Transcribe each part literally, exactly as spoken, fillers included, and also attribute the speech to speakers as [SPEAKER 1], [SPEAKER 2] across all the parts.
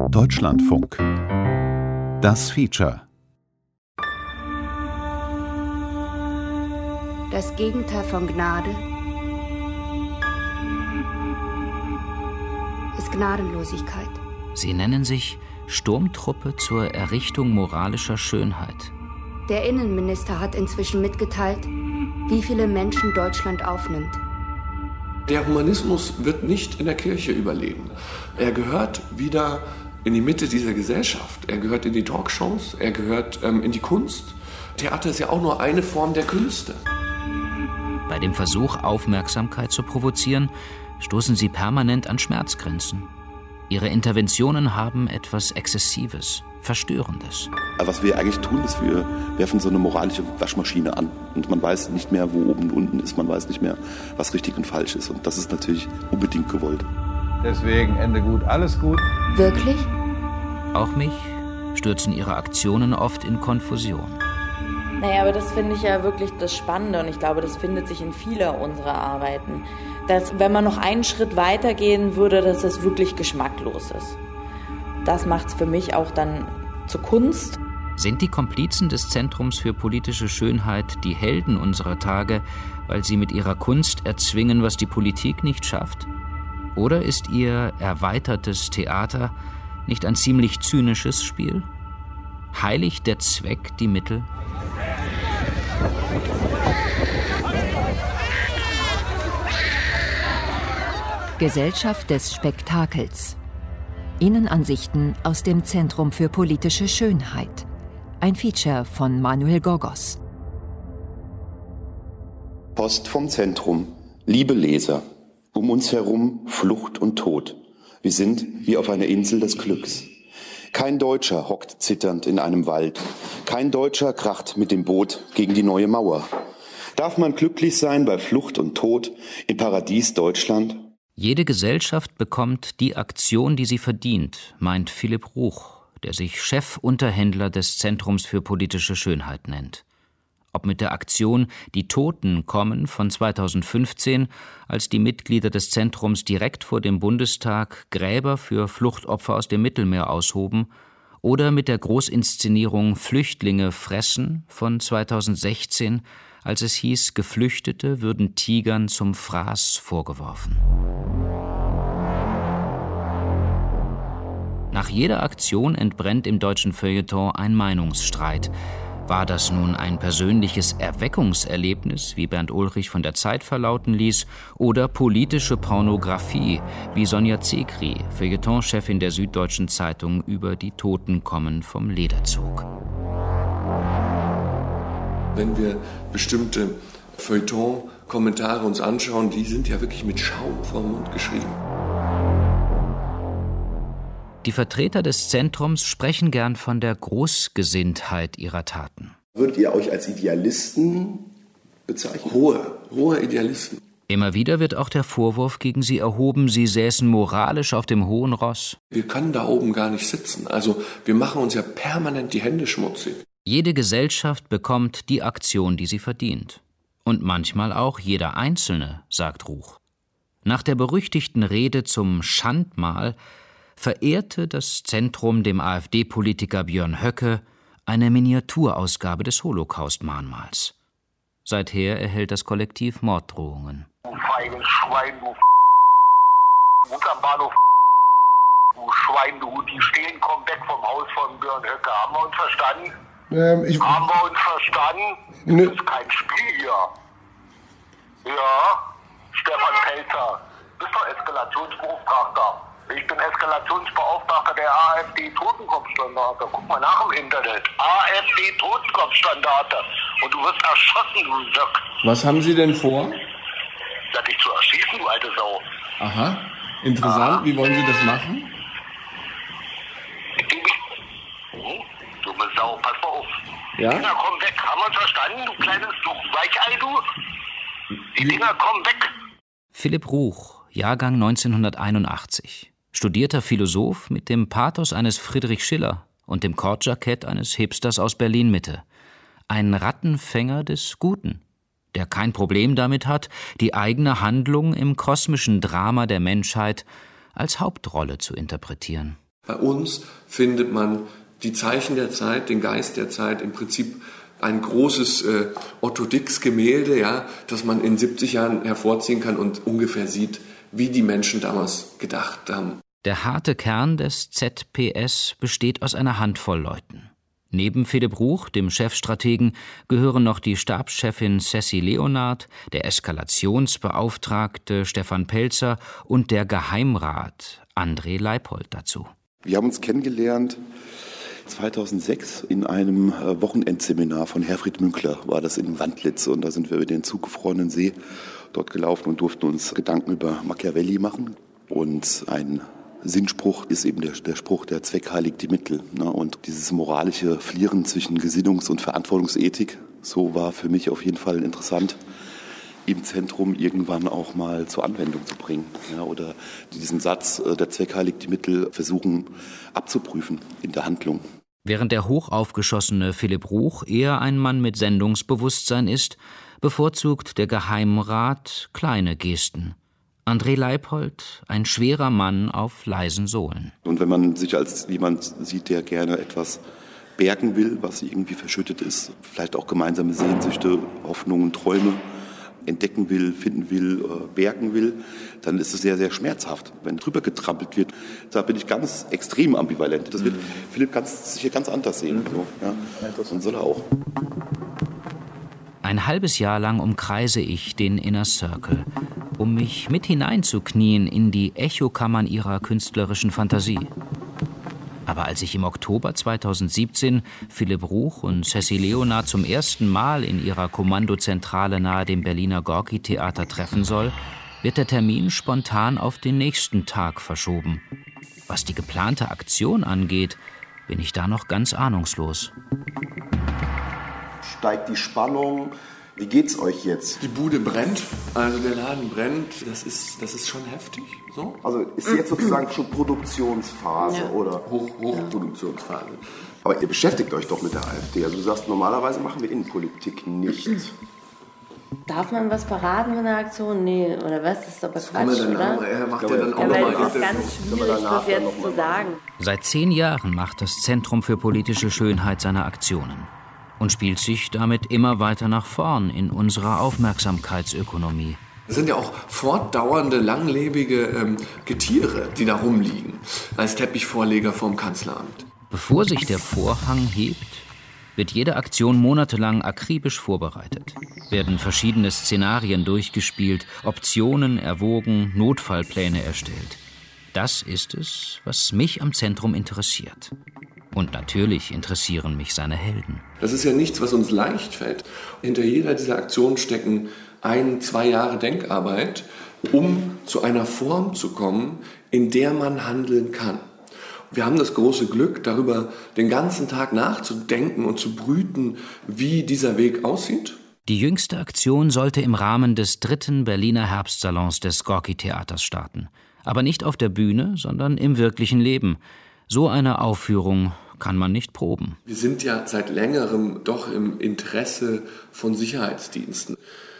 [SPEAKER 1] Deutschlandfunk. Das Feature.
[SPEAKER 2] Das Gegenteil von Gnade ist Gnadenlosigkeit.
[SPEAKER 3] Sie nennen sich Sturmtruppe zur Errichtung moralischer Schönheit.
[SPEAKER 2] Der Innenminister hat inzwischen mitgeteilt, wie viele Menschen Deutschland aufnimmt.
[SPEAKER 4] Der Humanismus wird nicht in der Kirche überleben. Er gehört wieder in die Mitte dieser Gesellschaft. Er gehört in die Talkshows, er gehört ähm, in die Kunst. Theater ist ja auch nur eine Form der Künste.
[SPEAKER 3] Bei dem Versuch, Aufmerksamkeit zu provozieren, stoßen sie permanent an Schmerzgrenzen. Ihre Interventionen haben etwas Exzessives, Verstörendes.
[SPEAKER 5] Was wir eigentlich tun, ist, wir werfen so eine moralische Waschmaschine an. Und man weiß nicht mehr, wo oben und unten ist. Man weiß nicht mehr, was richtig und falsch ist. Und das ist natürlich unbedingt gewollt.
[SPEAKER 6] Deswegen Ende gut, alles gut.
[SPEAKER 2] Wirklich?
[SPEAKER 3] Auch mich stürzen ihre Aktionen oft in Konfusion.
[SPEAKER 7] Naja, aber das finde ich ja wirklich das Spannende. Und ich glaube, das findet sich in vieler unserer Arbeiten. Dass, wenn man noch einen Schritt weitergehen würde, dass es wirklich geschmacklos ist. Das macht es für mich auch dann zur Kunst.
[SPEAKER 3] Sind die Komplizen des Zentrums für politische Schönheit die Helden unserer Tage, weil sie mit ihrer Kunst erzwingen, was die Politik nicht schafft? Oder ist ihr erweitertes Theater nicht ein ziemlich zynisches Spiel? Heiligt der Zweck die Mittel?
[SPEAKER 8] Gesellschaft des Spektakels. Innenansichten aus dem Zentrum für politische Schönheit. Ein Feature von Manuel Gorgos.
[SPEAKER 5] Post vom Zentrum. Liebe Leser, um uns herum Flucht und Tod. Wir sind wie auf einer Insel des Glücks. Kein Deutscher hockt zitternd in einem Wald. Kein Deutscher kracht mit dem Boot gegen die neue Mauer. Darf man glücklich sein bei Flucht und Tod im Paradies Deutschland?
[SPEAKER 3] Jede Gesellschaft bekommt die Aktion, die sie verdient, meint Philipp Ruch, der sich Chefunterhändler des Zentrums für politische Schönheit nennt. Ob mit der Aktion Die Toten kommen von zweitausendfünfzehn, als die Mitglieder des Zentrums direkt vor dem Bundestag Gräber für Fluchtopfer aus dem Mittelmeer aushoben, oder mit der Großinszenierung Flüchtlinge fressen von zweitausendsechzehn, als es hieß, Geflüchtete würden Tigern zum Fraß vorgeworfen. Nach jeder Aktion entbrennt im deutschen Feuilleton ein Meinungsstreit. War das nun ein persönliches Erweckungserlebnis, wie Bernd Ulrich von der Zeit verlauten ließ, oder politische Pornografie, wie Sonja Zekri, Feuilletonchefin der Süddeutschen Zeitung, über Die Toten kommen vom Lederzug.
[SPEAKER 4] Wenn wir bestimmte Feuilleton-Kommentare uns anschauen, die sind ja wirklich mit Schaum vorm Mund geschrieben.
[SPEAKER 3] Die Vertreter des Zentrums sprechen gern von der Großgesinntheit ihrer Taten.
[SPEAKER 5] Würdet ihr euch als Idealisten bezeichnen?
[SPEAKER 4] Hohe, hohe Idealisten.
[SPEAKER 3] Immer wieder wird auch der Vorwurf gegen sie erhoben, sie säßen moralisch auf dem hohen Ross.
[SPEAKER 4] Wir können da oben gar nicht sitzen. Also wir machen uns ja permanent die Hände schmutzig.
[SPEAKER 3] Jede Gesellschaft bekommt die Aktion, die sie verdient. Und manchmal auch jeder Einzelne, sagt Ruch. Nach der berüchtigten Rede zum Schandmal verehrte das Zentrum dem AfD-Politiker Björn Höcke eine Miniaturausgabe des Holocaust-Mahnmals. Seither erhält das Kollektiv Morddrohungen.
[SPEAKER 9] Du feiges Schwein, du Mut am Bahnhof, du Schwein, du, die stehen, komm weg vom Haus von Björn Höcke. Haben wir uns verstanden?
[SPEAKER 6] Ähm, ich,
[SPEAKER 9] Haben wir uns verstanden?
[SPEAKER 6] Ne.
[SPEAKER 9] Das ist kein Spiel hier. Ja, Stefan Pelzer, bist doch Eskalationsbeauftragter. Ich bin Eskalationsbeauftragter der AfD-Totenkopfstandarte. Guck mal nach im Internet. AfD-Totenkopfstandarte. Und du wirst erschossen, du Sack.
[SPEAKER 6] was haben Sie denn vor?
[SPEAKER 9] Ja, dich zu erschießen, du alte Sau.
[SPEAKER 6] Aha, interessant. Wie wollen Sie das machen?
[SPEAKER 9] Hm, dumme Sau, pass mal auf.
[SPEAKER 6] Ja?
[SPEAKER 9] Die Dinger kommen weg. Haben wir uns verstanden, du kleines du Weichei, du? Die Dinger kommen weg.
[SPEAKER 3] Philipp Ruch, Jahrgang neunzehnhunderteinundachtzig. Studierter Philosoph mit dem Pathos eines Friedrich Schiller und dem Kordjackett eines Hipsters aus Berlin-Mitte. Ein Rattenfänger des Guten, der kein Problem damit hat, die eigene Handlung im kosmischen Drama der Menschheit als Hauptrolle zu interpretieren.
[SPEAKER 4] Bei uns findet man die Zeichen der Zeit, den Geist der Zeit, im Prinzip ein großes äh, Otto Dix-Gemälde, ja, das man in siebzig Jahren hervorziehen kann und ungefähr sieht, wie die Menschen damals gedacht haben.
[SPEAKER 3] Der harte Kern des Z P S besteht aus einer Handvoll Leuten. Neben Philipp Ruch, dem Chefstrategen, gehören noch die Stabschefin Ceci Leonard, der Eskalationsbeauftragte Stefan Pelzer und der Geheimrat André Leipold dazu.
[SPEAKER 5] Wir haben uns kennengelernt zweitausendsechs in einem Wochenendseminar von Herfried Münkler, war das in Wandlitz. Und da sind wir über den zugefrorenen See dort gelaufen und durften uns Gedanken über Machiavelli machen. Und ein Sinnspruch ist eben der, der Spruch, der Zweck heiligt die Mittel. Ne? Und dieses moralische Flieren zwischen Gesinnungs- und Verantwortungsethik, so war für mich auf jeden Fall interessant, im Zentrum irgendwann auch mal zur Anwendung zu bringen. Ja? Oder diesen Satz, der Zweck heiligt die Mittel, versuchen abzuprüfen in der Handlung.
[SPEAKER 3] Während der hochaufgeschossene Philipp Ruch eher ein Mann mit Sendungsbewusstsein ist, bevorzugt der Geheimrat kleine Gesten. André Leipold, ein schwerer Mann auf leisen Sohlen.
[SPEAKER 5] Und wenn man sich als jemand sieht, der gerne etwas bergen will, was irgendwie verschüttet ist, vielleicht auch gemeinsame Sehnsüchte, Hoffnungen, Träume entdecken will, finden will, bergen will, dann ist es sehr, sehr schmerzhaft, wenn drüber getrampelt wird. Da bin ich ganz extrem ambivalent. Das wird mhm. Philipp ganz, sicher ganz anders sehen. Mhm. So, ja. Und soll er auch.
[SPEAKER 3] Ein halbes Jahr lang umkreise ich den Inner Circle, um mich mit hineinzuknien in die Echokammern ihrer künstlerischen Fantasie. Aber als ich im Oktober zweitausendsiebzehn Philipp Ruch und Ceci Leonard zum ersten Mal in ihrer Kommandozentrale nahe dem Berliner Gorki-Theater treffen soll, wird der Termin spontan auf den nächsten Tag verschoben. Was die geplante Aktion angeht, bin ich da noch ganz ahnungslos.
[SPEAKER 10] Steigt die Spannung? Wie geht's euch jetzt?
[SPEAKER 4] Die Bude brennt, also der Laden brennt. Das ist, das ist schon heftig. So?
[SPEAKER 10] Also ist jetzt sozusagen schon Produktionsphase, ja. Oder?
[SPEAKER 4] Hoch, Hochproduktionsphase.
[SPEAKER 10] Aber ihr beschäftigt euch doch mit der AfD. Also du sagst, normalerweise machen wir Innenpolitik nicht.
[SPEAKER 7] Darf man was verraten von der Aktion? Nee, oder was? Das ist aber Quatsch, oder?
[SPEAKER 4] Er macht ja dann auch
[SPEAKER 7] ja, weil
[SPEAKER 4] nochmal.
[SPEAKER 7] es ist ganz schwierig, das jetzt zu sagen.
[SPEAKER 3] Seit zehn Jahren macht das Zentrum für politische Schönheit seine Aktionen und spielt sich damit immer weiter nach vorn in unserer Aufmerksamkeitsökonomie.
[SPEAKER 4] Es sind ja auch fortdauernde, langlebige ähm, Getiere, die da rumliegen, als Teppichvorleger vom Kanzleramt.
[SPEAKER 3] Bevor sich der Vorhang hebt, wird jede Aktion monatelang akribisch vorbereitet. Werden verschiedene Szenarien durchgespielt, Optionen erwogen, Notfallpläne erstellt. Das ist es, was mich am Zentrum interessiert. Und natürlich interessieren mich seine Helden.
[SPEAKER 4] Das ist ja nichts, was uns leicht fällt. Hinter jeder dieser Aktionen stecken ein, zwei Jahre Denkarbeit, um zu einer Form zu kommen, in der man handeln kann. Wir haben das große Glück, darüber den ganzen Tag nachzudenken und zu brüten, wie dieser Weg aussieht.
[SPEAKER 3] Die jüngste Aktion sollte im Rahmen des dritten Berliner Herbstsalons des Gorki-Theaters starten. Aber nicht auf der Bühne, sondern im wirklichen Leben. So eine Aufführung kann man nicht proben.
[SPEAKER 4] Wir sind ja seit längerem doch im Interesse von Sicherheitsdiensten.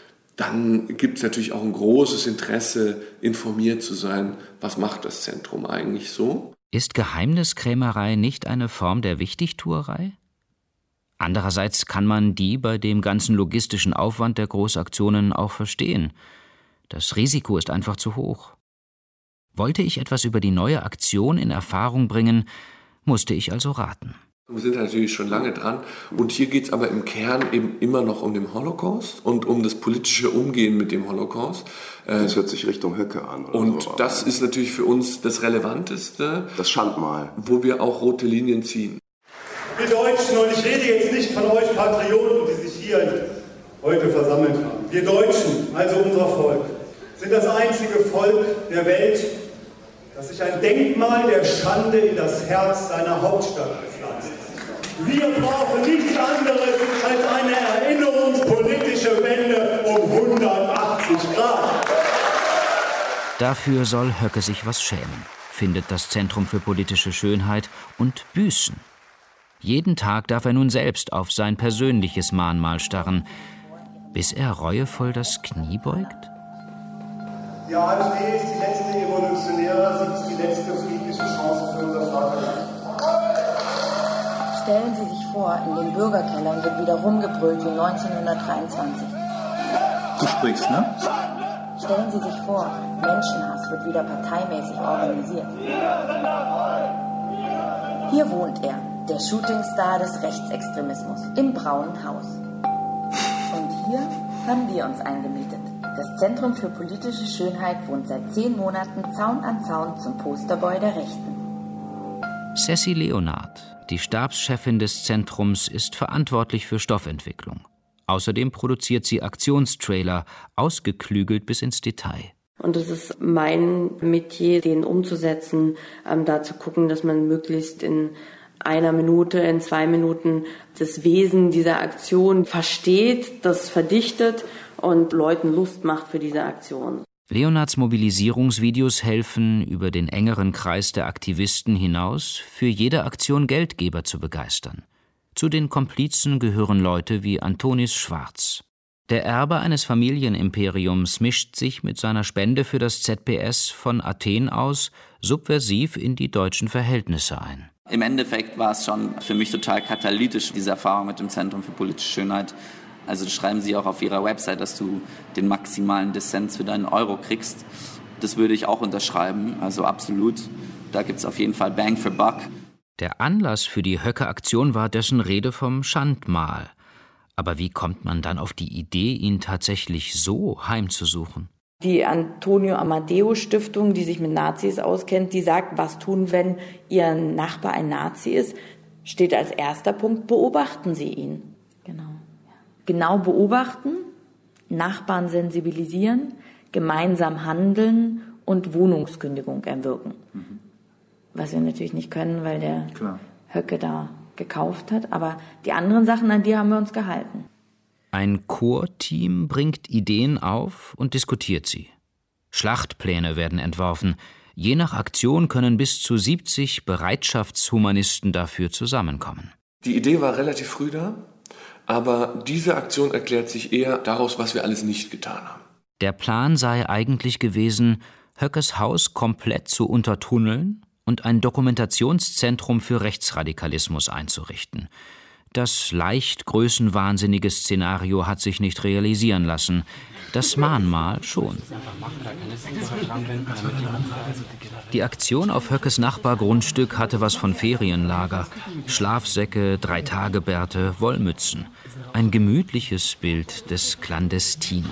[SPEAKER 4] Dann gibt es natürlich auch ein großes Interesse, informiert zu sein, was macht das Zentrum eigentlich so?
[SPEAKER 3] Ist Geheimniskrämerei nicht eine Form der Wichtigtuerei? Andererseits kann man die bei dem ganzen logistischen Aufwand der Großaktionen auch verstehen. Das Risiko ist einfach zu hoch. Wollte ich etwas über die neue Aktion in Erfahrung bringen, musste ich also raten.
[SPEAKER 4] Wir sind natürlich schon lange dran und hier geht es aber im Kern eben immer noch um den Holocaust und um das politische Umgehen mit dem Holocaust.
[SPEAKER 10] Das hört sich Richtung Höcke an. Oder
[SPEAKER 4] und
[SPEAKER 10] so.
[SPEAKER 4] Das ist natürlich für uns das Relevanteste,
[SPEAKER 10] das Schandmal,
[SPEAKER 4] wo wir auch rote Linien ziehen.
[SPEAKER 11] Wir Deutschen, und ich rede jetzt nicht von euch Patrioten, die sich hier heute versammelt haben. Wir Deutschen, also unser Volk, sind das einzige Volk der Welt, das sich ein Denkmal der Schande in das Herz seiner Hauptstadt gepflanzt. Wir brauchen nichts anderes als eine erinnerungspolitische Wende um hundertachtzig Grad.
[SPEAKER 3] Dafür soll Höcke sich was schämen, findet das Zentrum für politische Schönheit, und büßen. Jeden Tag darf er nun selbst auf sein persönliches Mahnmal starren, bis er reuevoll das Knie beugt.
[SPEAKER 11] Die AfD ist die letzte evolutionäre, sie ist die letzte friedliche letzte Chance für unser Vaterland.
[SPEAKER 7] Stellen Sie sich vor, in den Bürgerkellern wird wieder rumgebrüllt wie neunzehnhundertdreiundzwanzig.
[SPEAKER 12] Du sprichst, ne?
[SPEAKER 7] Stellen Sie sich vor, Menschenhass wird wieder parteimäßig organisiert. Hier wohnt er, der Shootingstar des Rechtsextremismus, im Braunen Haus. Und hier haben wir uns eingemietet. Das Zentrum für politische Schönheit wohnt seit zehn Monaten Zaun an Zaun zum Posterboy der Rechten.
[SPEAKER 3] Ceci Leonard, die Stabschefin des Zentrums, ist verantwortlich für Stoffentwicklung. Außerdem produziert sie Aktionstrailer, ausgeklügelt bis ins Detail.
[SPEAKER 13] Und es ist mein Metier, den umzusetzen, ähm, da zu gucken, dass man möglichst in einer Minute, in zwei Minuten das Wesen dieser Aktion versteht, das verdichtet und Leuten Lust macht für diese Aktion.
[SPEAKER 3] Leonards Mobilisierungsvideos helfen, über den engeren Kreis der Aktivisten hinaus, für jede Aktion Geldgeber zu begeistern. Zu den Komplizen gehören Leute wie Antonis Schwarz. Der Erbe eines Familienimperiums mischt sich mit seiner Spende für das Z P S von Athen aus subversiv in die deutschen Verhältnisse ein.
[SPEAKER 14] Im Endeffekt war es schon für mich total katalytisch, diese Erfahrung mit dem Zentrum für politische Schönheit. Also das schreiben sie auch auf ihrer Website, dass du den maximalen Dissens für deinen Euro kriegst. Das würde ich auch unterschreiben, also absolut. Da gibt es auf jeden Fall Bang for Buck.
[SPEAKER 3] Der Anlass für die Höcke-Aktion war dessen Rede vom Schandmahl. Aber wie kommt man dann auf die Idee, ihn tatsächlich so heimzusuchen?
[SPEAKER 7] Die Antonio Amadeo Stiftung, die sich mit Nazis auskennt, die sagt, was tun, wenn Ihr Nachbar ein Nazi ist, steht als erster Punkt, beobachten Sie ihn. Genau. Genau beobachten, Nachbarn sensibilisieren, gemeinsam handeln und Wohnungskündigung erwirken. Mhm. Was wir natürlich nicht können, weil der Klar. Höcke da gekauft hat. Aber die anderen Sachen, an die haben wir uns gehalten.
[SPEAKER 3] Ein Core-Team bringt Ideen auf und diskutiert sie. Schlachtpläne werden entworfen. Je nach Aktion können bis zu siebzig Bereitschaftshumanisten dafür zusammenkommen.
[SPEAKER 4] Die Idee war relativ früh da, aber diese Aktion erklärt sich eher daraus, was wir alles nicht getan haben.
[SPEAKER 3] Der Plan sei eigentlich gewesen, Höckes Haus komplett zu untertunneln und ein Dokumentationszentrum für Rechtsradikalismus einzurichten. Das leicht größenwahnsinnige Szenario hat sich nicht realisieren lassen, das Mahnmal schon. Die Aktion auf Höckes Nachbargrundstück hatte was von Ferienlager. Schlafsäcke, Dreitagebärte, Wollmützen. Ein gemütliches Bild des Klandestinen.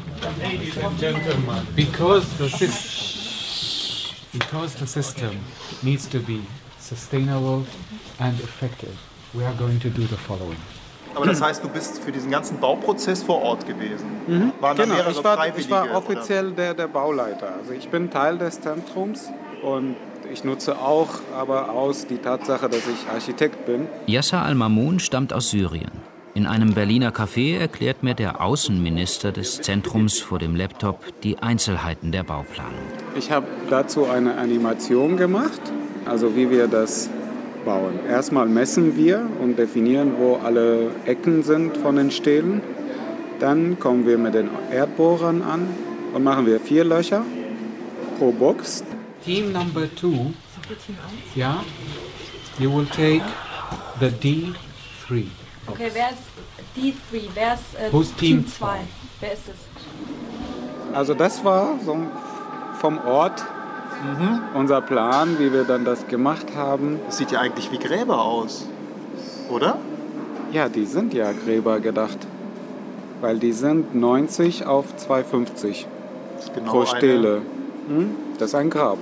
[SPEAKER 15] Because the, because the system needs to be sustainable and effective, we are going to do the following.
[SPEAKER 12] Aber das heißt, du bist für diesen ganzen Bauprozess vor Ort gewesen?
[SPEAKER 16] Mhm.
[SPEAKER 12] Waren da
[SPEAKER 16] genau,
[SPEAKER 12] mehrere
[SPEAKER 16] ich war,
[SPEAKER 12] Freiwillige,
[SPEAKER 16] ich war offiziell
[SPEAKER 12] oder?
[SPEAKER 16] der, der Bauleiter. Also ich bin Teil des Zentrums und ich nutze auch aber aus die Tatsache, dass ich Architekt bin.
[SPEAKER 3] Yasser Al-Mamoun stammt aus Syrien. In einem Berliner Café erklärt mir der Außenminister des Zentrums vor dem Laptop die Einzelheiten der Bauplanung.
[SPEAKER 16] Ich habe dazu eine Animation gemacht, also wie wir das bauen. Erstmal messen wir und definieren, wo alle Ecken sind von den Stelen. Dann kommen wir mit den Erdbohrern an und machen wir vier Löcher pro Box.
[SPEAKER 15] Team number two, yeah, you will take the D three.
[SPEAKER 17] Okay, wer ist D drei? Wer ist äh,
[SPEAKER 15] Who's Team
[SPEAKER 17] zwei? Wer ist es?
[SPEAKER 16] Also das war so vom Ort mhm. unser Plan, wie wir dann das gemacht haben.
[SPEAKER 12] Das sieht ja eigentlich wie Gräber aus, oder?
[SPEAKER 16] Ja, die sind ja Gräber gedacht, weil die sind neunzig auf zweihundertfünfzig genau pro Stele. Hm? Das ist ein Grab.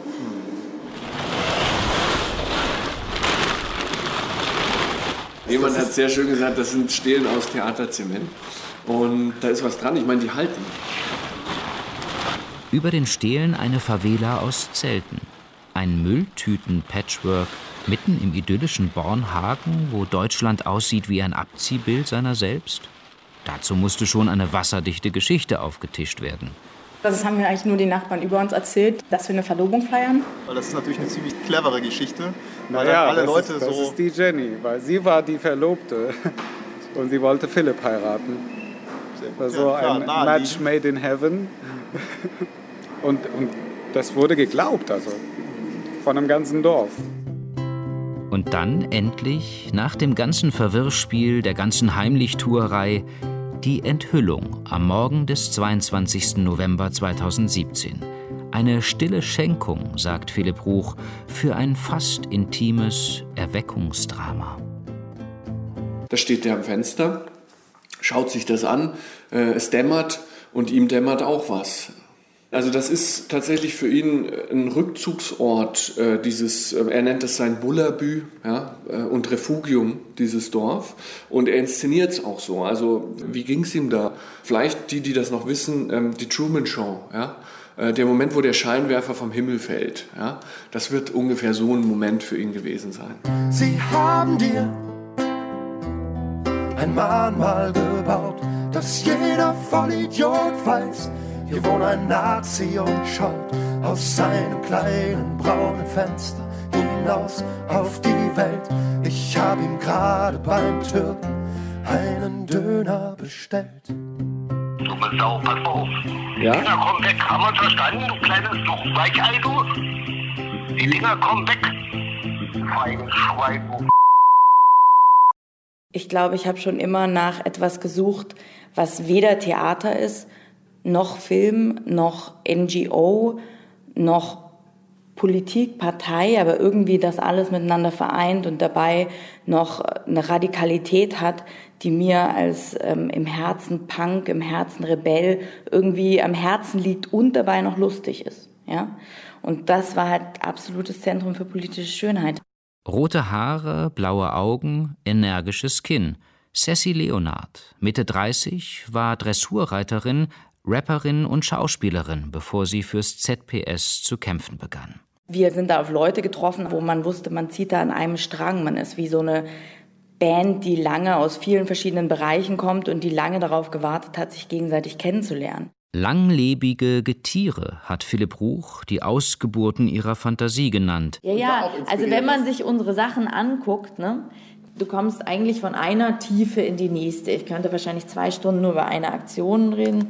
[SPEAKER 4] Jemand hat sehr schön gesagt, das sind Stelen aus Theaterzement. Und da ist was dran, ich meine, die halten.
[SPEAKER 3] Über den Stelen eine Favela aus Zelten. Ein Mülltüten-Patchwork mitten im idyllischen Bornhagen, wo Deutschland aussieht wie ein Abziehbild seiner selbst. Dazu musste schon eine wasserdichte Geschichte aufgetischt werden.
[SPEAKER 17] Das haben mir eigentlich nur die Nachbarn über uns erzählt, dass wir eine Verlobung feiern.
[SPEAKER 12] Weil das ist natürlich eine ziemlich clevere Geschichte. Weil
[SPEAKER 16] naja,
[SPEAKER 12] alle
[SPEAKER 16] das,
[SPEAKER 12] Leute
[SPEAKER 16] ist, das
[SPEAKER 12] so
[SPEAKER 16] ist die Jenny, weil sie war die Verlobte und sie wollte Philipp heiraten. Das war so ein Match made in heaven. Und, und das wurde geglaubt. Also von einem ganzen Dorf.
[SPEAKER 3] Und dann endlich, nach dem ganzen Verwirrspiel, der ganzen Heimlichtuerei, die Enthüllung am Morgen des zweiundzwanzigsten November zweitausendsiebzehn. Eine stille Schenkung, sagt Philipp Ruch, für ein fast intimes Erweckungsdrama.
[SPEAKER 4] Da steht er am Fenster, schaut sich das an, äh, es dämmert und ihm dämmert auch was. Also das ist tatsächlich für ihn ein Rückzugsort, äh, dieses, äh, er nennt es sein Bullabü, ja, äh, und Refugium, dieses Dorf. Und er inszeniert es auch so. Also wie ging es ihm da? Vielleicht die, die das noch wissen, ähm, die Truman Show, ja. Äh, der Moment, wo der Scheinwerfer vom Himmel fällt, ja. Das wird ungefähr so ein Moment für ihn gewesen sein.
[SPEAKER 18] Sie haben dir ein Mahnmal gebaut, dass jeder Vollidiot weiß, hier wohnt ein Nazi und schaut aus seinem kleinen braunen Fenster hinaus auf die Welt. Ich hab ihm gerade beim Türken einen Döner bestellt.
[SPEAKER 9] Du bist Sau, pass mal auf.
[SPEAKER 6] Ja?
[SPEAKER 9] Die Dinger kommen weg, haben wir uns verstanden, du kleines Weichei, du? Die Dinger kommen weg. Feines Schwein, du.
[SPEAKER 7] Ich glaube, ich habe schon immer nach etwas gesucht, was weder Theater ist, noch Film, noch N G O, noch Politik, Partei, aber irgendwie das alles miteinander vereint und dabei noch eine Radikalität hat, die mir als ähm, im Herzen Punk, im Herzen Rebell irgendwie am Herzen liegt und dabei noch lustig ist. Ja? Und das war halt absolutes Zentrum für politische Schönheit.
[SPEAKER 3] Rote Haare, blaue Augen, energisches Kinn. Sassy Leonard, Mitte dreißig, war Dressurreiterin, Rapperin und Schauspielerin, bevor sie fürs Z P S zu kämpfen begann.
[SPEAKER 7] Wir sind da auf Leute getroffen, wo man wusste, man zieht da an einem Strang. Man ist wie so eine Band, die lange aus vielen verschiedenen Bereichen kommt und die lange darauf gewartet hat, sich gegenseitig kennenzulernen.
[SPEAKER 3] Langlebige Getiere hat Philipp Ruch die Ausgeburten ihrer Fantasie genannt.
[SPEAKER 7] Ja, ja, also wenn man sich unsere Sachen anguckt, ne, du kommst eigentlich von einer Tiefe in die nächste. Ich könnte wahrscheinlich zwei Stunden nur über eine Aktion reden.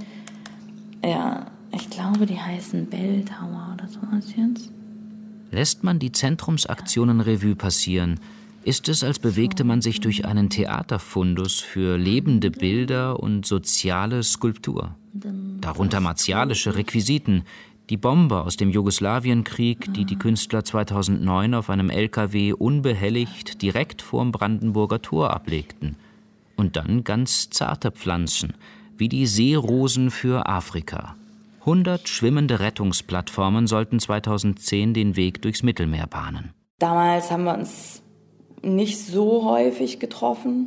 [SPEAKER 7] Ja, ich glaube, die heißen Belltower oder sowas jetzt.
[SPEAKER 3] Lässt man die Zentrumsaktionen Revue passieren, ist es, als bewegte man sich durch einen Theaterfundus für lebende Bilder und soziale Skulptur. Darunter martialische Requisiten, die Bomber aus dem Jugoslawienkrieg, die die Künstler zweitausendneun auf einem L K W unbehelligt direkt vorm Brandenburger Tor ablegten. Und dann ganz zarte Pflanzen, wie die Seerosen für Afrika. hundert schwimmende Rettungsplattformen sollten zweitausendzehn den Weg durchs Mittelmeer bahnen.
[SPEAKER 7] Damals haben wir uns nicht so häufig getroffen.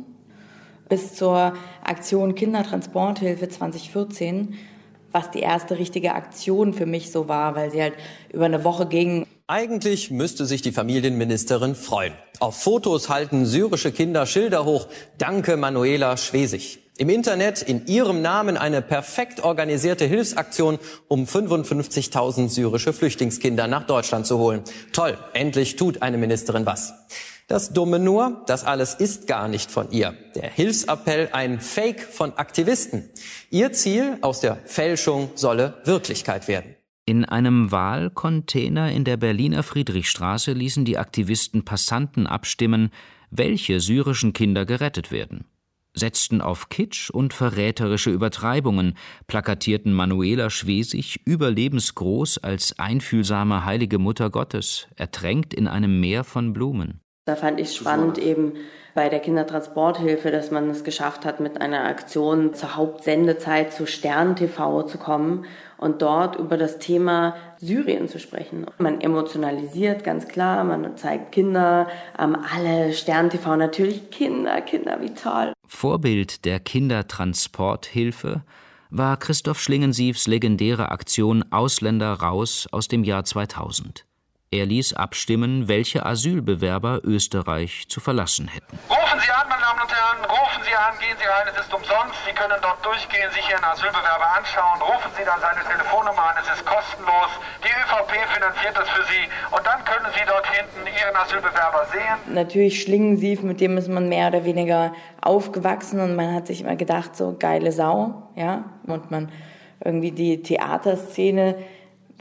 [SPEAKER 7] Bis zur Aktion Kindertransporthilfe zweitausendvierzehn, was die erste richtige Aktion für mich so war, weil sie halt über eine Woche ging.
[SPEAKER 19] Eigentlich müsste sich die Familienministerin freuen. Auf Fotos halten syrische Kinder Schilder hoch. Danke, Manuela Schwesig. Im Internet in ihrem Namen eine perfekt organisierte Hilfsaktion, um fünfundfünfzigtausend syrische Flüchtlingskinder nach Deutschland zu holen. Toll, endlich tut eine Ministerin was. Das Dumme nur, das alles ist gar nicht von ihr. Der Hilfsappell ein Fake von Aktivisten. Ihr Ziel aus der Fälschung solle Wirklichkeit werden.
[SPEAKER 3] In einem Wahlcontainer in der Berliner Friedrichstraße ließen die Aktivisten Passanten abstimmen, welche syrischen Kinder gerettet werden. Setzten auf Kitsch und verräterische Übertreibungen, plakatierten Manuela Schwesig überlebensgroß als einfühlsame heilige Mutter Gottes, ertränkt in einem Meer von Blumen.
[SPEAKER 13] Da fand ich spannend eben bei der Kindertransporthilfe, dass man es geschafft hat, mit einer Aktion zur Hauptsendezeit zu Stern T V zu kommen und dort über das Thema Syrien zu sprechen. Man emotionalisiert, ganz klar, man zeigt Kinder, ähm, alle Stern T V natürlich Kinder, Kinder, wie toll.
[SPEAKER 3] Vorbild der Kindertransporthilfe war Christoph Schlingensiefs legendäre Aktion Ausländer raus aus dem Jahr zweitausend. Er ließ abstimmen, welche Asylbewerber Österreich zu verlassen hätten.
[SPEAKER 20] Rufen Sie an, meine Damen und Herren, rufen Sie an, gehen Sie rein, es ist umsonst. Sie können dort durchgehen, sich Ihren Asylbewerber anschauen. Rufen Sie dann seine Telefonnummer an, es ist kostenlos. Die ÖVP finanziert das für Sie und dann können Sie dort hinten Ihren Asylbewerber sehen.
[SPEAKER 7] Natürlich Schlingensief, mit dem ist man mehr oder weniger aufgewachsen und man hat sich immer gedacht, so geile Sau, ja, und man irgendwie die Theaterszene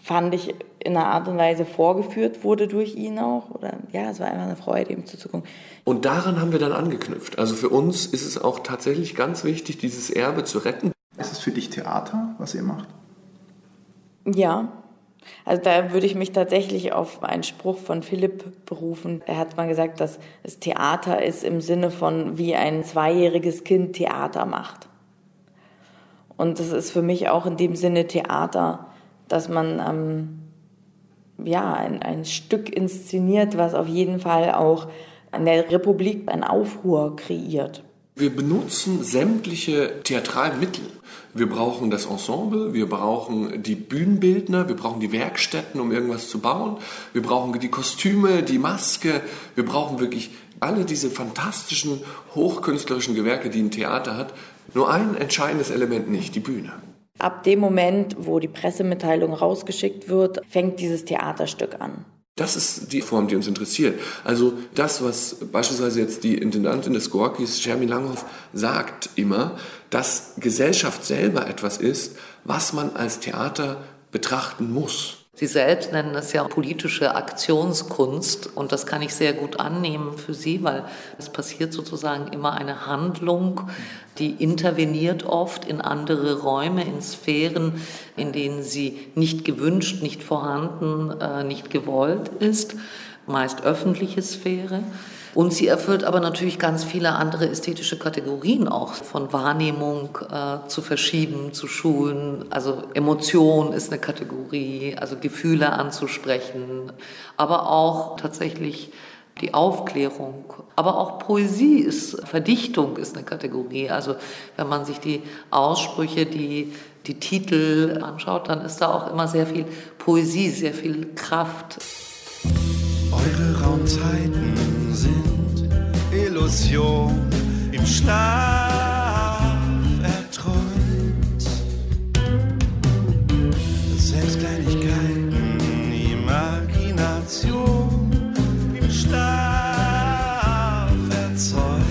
[SPEAKER 7] fand ich, in einer Art und Weise vorgeführt wurde durch ihn auch. Oder ja, es war einfach eine Freude, ihm zuzugucken.
[SPEAKER 4] Und daran haben wir dann angeknüpft. Also für uns ist es auch tatsächlich ganz wichtig, dieses Erbe zu retten.
[SPEAKER 12] Ist es für dich Theater, was ihr macht?
[SPEAKER 7] Ja, also da würde ich mich tatsächlich auf einen Spruch von Philipp berufen. Er hat mal gesagt, dass es Theater ist im Sinne von, wie ein zweijähriges Kind Theater macht. Und das ist für mich auch in dem Sinne Theater, dass man ähm, ja, ein, ein Stück inszeniert, was auf jeden Fall auch an der Republik einen Aufruhr kreiert.
[SPEAKER 4] Wir benutzen sämtliche theatralen Mittel. Wir brauchen das Ensemble, wir brauchen die Bühnenbildner, wir brauchen die Werkstätten, um irgendwas zu bauen. Wir brauchen die Kostüme, die Maske. Wir brauchen wirklich alle diese fantastischen, hochkünstlerischen Gewerke, die ein Theater hat. Nur ein entscheidendes Element nicht, die Bühne.
[SPEAKER 7] Ab dem Moment, wo die Pressemitteilung rausgeschickt wird, fängt dieses Theaterstück an.
[SPEAKER 4] Das ist die Form, die uns interessiert. Also das, was beispielsweise jetzt die Intendantin des Gorkis, Shermin Langhoff, sagt immer, dass Gesellschaft selber etwas ist, was man als Theater betrachten muss.
[SPEAKER 21] Sie selbst nennen es ja politische Aktionskunst und das kann ich sehr gut annehmen für Sie, weil es passiert sozusagen immer eine Handlung, die interveniert oft in andere Räume, in Sphären, in denen sie nicht gewünscht, nicht vorhanden, äh, nicht gewollt ist, meist öffentliche Sphäre. Und sie erfüllt aber natürlich ganz viele andere ästhetische Kategorien auch, von Wahrnehmung äh, zu verschieben, zu schulen. Also Emotion ist eine Kategorie, also Gefühle anzusprechen, aber auch tatsächlich die Aufklärung. Aber auch Poesie ist, Verdichtung ist eine Kategorie. Also wenn man sich die Aussprüche, die, die Titel anschaut, dann ist da auch immer sehr viel Poesie, sehr viel Kraft.
[SPEAKER 18] Eure Raumzeiten sind Illusion, im Schlaf erträumt. Selbst Kleinigkeiten, Imagination, im Schlaf erzeugt.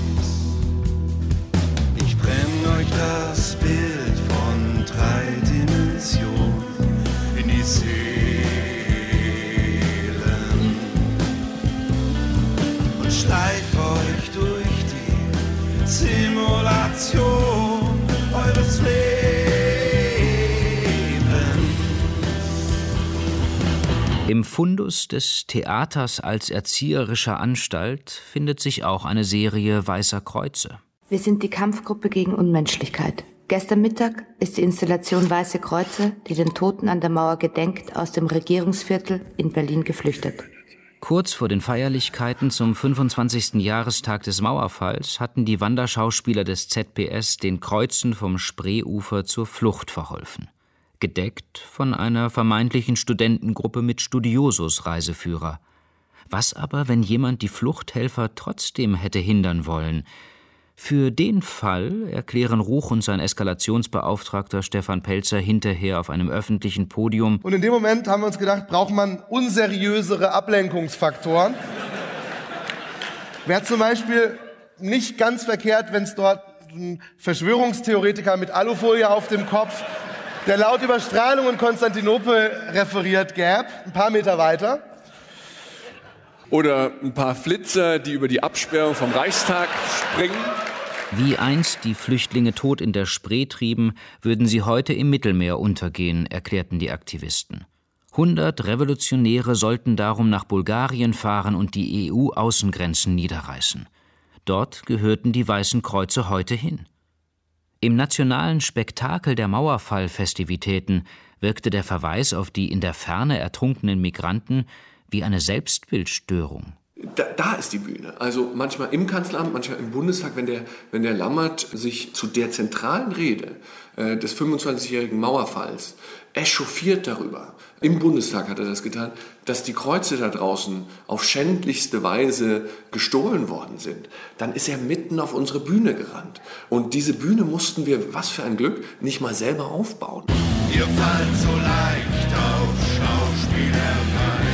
[SPEAKER 18] Ich brenn euch das Bild von drei Dimensionen in die Seele. Schleif euch durch die Simulation eures Lebens.
[SPEAKER 3] Im Fundus des Theaters als erzieherischer Anstalt findet sich auch eine Serie Weißer Kreuze.
[SPEAKER 2] Wir sind die Kampfgruppe gegen Unmenschlichkeit. Gestern Mittag ist die Installation Weiße Kreuze, die den Toten an der Mauer gedenkt, aus dem Regierungsviertel in Berlin geflüchtet.
[SPEAKER 3] Kurz vor den Feierlichkeiten zum fünfundzwanzigsten Jahrestag des Mauerfalls hatten die Wanderschauspieler des Z P S den Kreuzen vom Spreeufer zur Flucht verholfen. Gedeckt von einer vermeintlichen Studentengruppe mit Studiosus-Reiseführer. Was aber, wenn jemand die Fluchthelfer trotzdem hätte hindern wollen? Für den Fall erklären Ruch und sein Eskalationsbeauftragter Stefan Pelzer hinterher auf einem öffentlichen Podium.
[SPEAKER 22] Und in dem Moment haben wir uns gedacht, braucht man unseriösere Ablenkungsfaktoren. Wäre zum Beispiel nicht ganz verkehrt, wenn es dort einen Verschwörungstheoretiker mit Alufolie auf dem Kopf, der laut über Strahlung in Konstantinopel referiert, gäbe, ein paar Meter weiter.
[SPEAKER 6] Oder ein paar Flitzer, die über die Absperrung vom Reichstag springen.
[SPEAKER 3] Wie einst die Flüchtlinge tot in der Spree trieben, würden sie heute im Mittelmeer untergehen, erklärten die Aktivisten. Hundert Revolutionäre sollten darum nach Bulgarien fahren und die E U-Außengrenzen niederreißen. Dort gehörten die Weißen Kreuze heute hin. Im nationalen Spektakel der Mauerfall-Festivitäten wirkte der Verweis auf die in der Ferne ertrunkenen Migranten wie eine Selbstbildstörung.
[SPEAKER 4] Da, da ist die Bühne. Also manchmal im Kanzleramt, manchmal im Bundestag, wenn der, wenn der Lammert sich zu der zentralen Rede äh, des fünfundzwanzigjährigen Mauerfalls echauffiert darüber, im Bundestag hat er das getan, dass die Kreuze da draußen auf schändlichste Weise gestohlen worden sind, dann ist er mitten auf unsere Bühne gerannt. Und diese Bühne mussten wir, was für ein Glück, nicht mal selber aufbauen.
[SPEAKER 18] Ihr fallt so leicht auf Schauspielerei.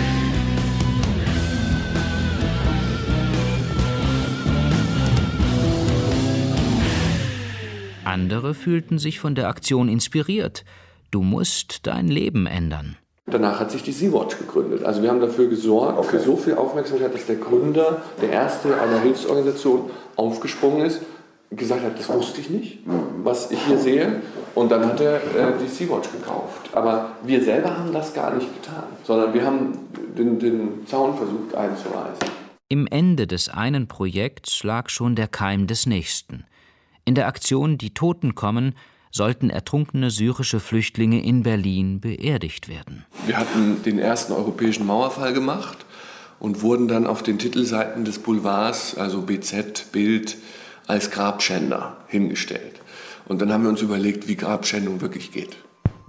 [SPEAKER 3] Andere fühlten sich von der Aktion inspiriert. Du musst dein Leben ändern.
[SPEAKER 4] Danach hat sich die Sea-Watch gegründet. Also wir haben dafür gesorgt, okay. für so viel Aufmerksamkeit, dass der Gründer, der erste einer Hilfsorganisation, aufgesprungen ist, gesagt hat, das wusste ich nicht, was ich hier sehe. Und dann hat er äh, die Sea-Watch gekauft. Aber wir selber haben das gar nicht getan, sondern wir haben den, den Zaun versucht einzureißen.
[SPEAKER 3] Im Ende des einen Projekts lag schon der Keim des nächsten. In der Aktion Die Toten kommen sollten ertrunkene syrische Flüchtlinge in Berlin beerdigt werden.
[SPEAKER 4] Wir hatten den ersten europäischen Mauerfall gemacht und wurden dann auf den Titelseiten des Boulevards, also B Z, Bild, als Grabschänder hingestellt. Und dann haben wir uns überlegt, wie Grabschändung wirklich geht.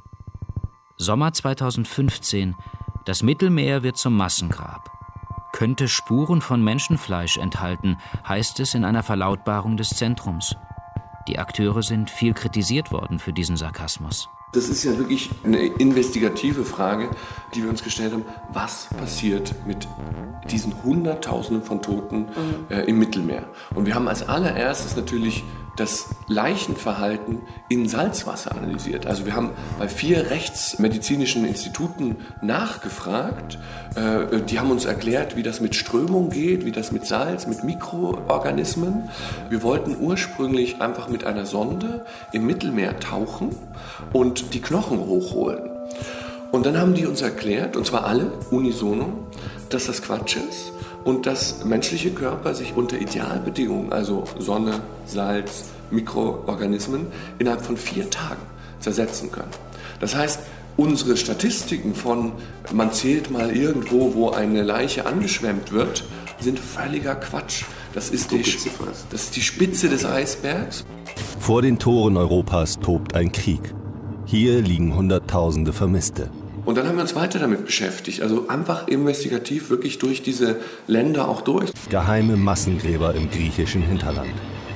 [SPEAKER 3] Sommer zweitausendfünfzehn. Das Mittelmeer wird zum Massengrab. Könnte Spuren von Menschenfleisch enthalten, heißt es in einer Verlautbarung des Zentrums. Die Akteure sind viel kritisiert worden für diesen Sarkasmus.
[SPEAKER 4] Das ist ja wirklich eine investigative Frage, die wir uns gestellt haben. Was passiert mit diesen Hunderttausenden von Toten äh, im Mittelmeer? Und wir haben als allererstes natürlich das Leichenverhalten in Salzwasser analysiert. Also wir haben bei vier rechtsmedizinischen Instituten nachgefragt. Äh, die haben uns erklärt, wie das mit Strömung geht, wie das mit Salz, mit Mikroorganismen. Wir wollten ursprünglich einfach mit einer Sonde im Mittelmeer tauchen und die Knochen hochholen. Und dann haben die uns erklärt, und zwar alle unisono, dass das Quatsch ist und dass menschliche Körper sich unter Idealbedingungen, also Sonne, Salz, Mikroorganismen, innerhalb von vier Tagen zersetzen können. Das heißt, unsere Statistiken von, man zählt mal irgendwo, wo eine Leiche angeschwemmt wird, sind völliger Quatsch. Das ist die, das ist die Spitze des Eisbergs.
[SPEAKER 1] Vor den Toren Europas tobt ein Krieg. Hier liegen Hunderttausende Vermisste.
[SPEAKER 4] Und dann haben wir uns weiter damit beschäftigt, also einfach investigativ wirklich durch diese Länder auch durch.
[SPEAKER 1] Geheime Massengräber im griechischen Hinterland.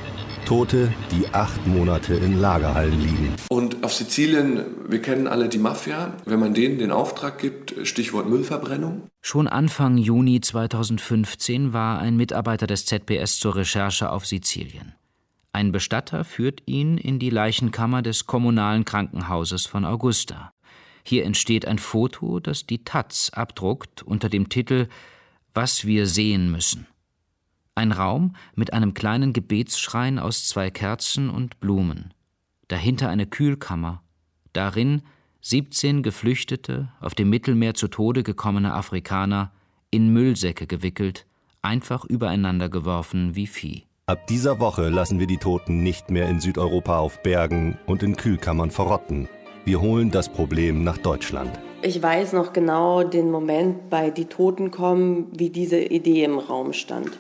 [SPEAKER 1] Tote, die acht Monate in Lagerhallen liegen.
[SPEAKER 4] Und auf Sizilien, wir kennen alle die Mafia, wenn man denen den Auftrag gibt, Stichwort Müllverbrennung.
[SPEAKER 3] Schon Anfang Juni zweitausendfünfzehn war ein Mitarbeiter des Z B S zur Recherche auf Sizilien. Ein Bestatter führt ihn in die Leichenkammer des kommunalen Krankenhauses von Augusta. Hier entsteht ein Foto, das die Taz abdruckt unter dem Titel »Was wir sehen müssen«. Ein Raum mit einem kleinen Gebetsschrein aus zwei Kerzen und Blumen. Dahinter eine Kühlkammer. Darin siebzehn geflüchtete, auf dem Mittelmeer zu Tode gekommene Afrikaner, in Müllsäcke gewickelt, einfach übereinander geworfen wie Vieh.
[SPEAKER 1] Ab dieser Woche lassen wir die Toten nicht mehr in Südeuropa auf Bergen und in Kühlkammern verrotten. Wir holen das Problem nach Deutschland.
[SPEAKER 13] Ich weiß noch genau den Moment bei Die Toten kommen, wie diese Idee im Raum stand.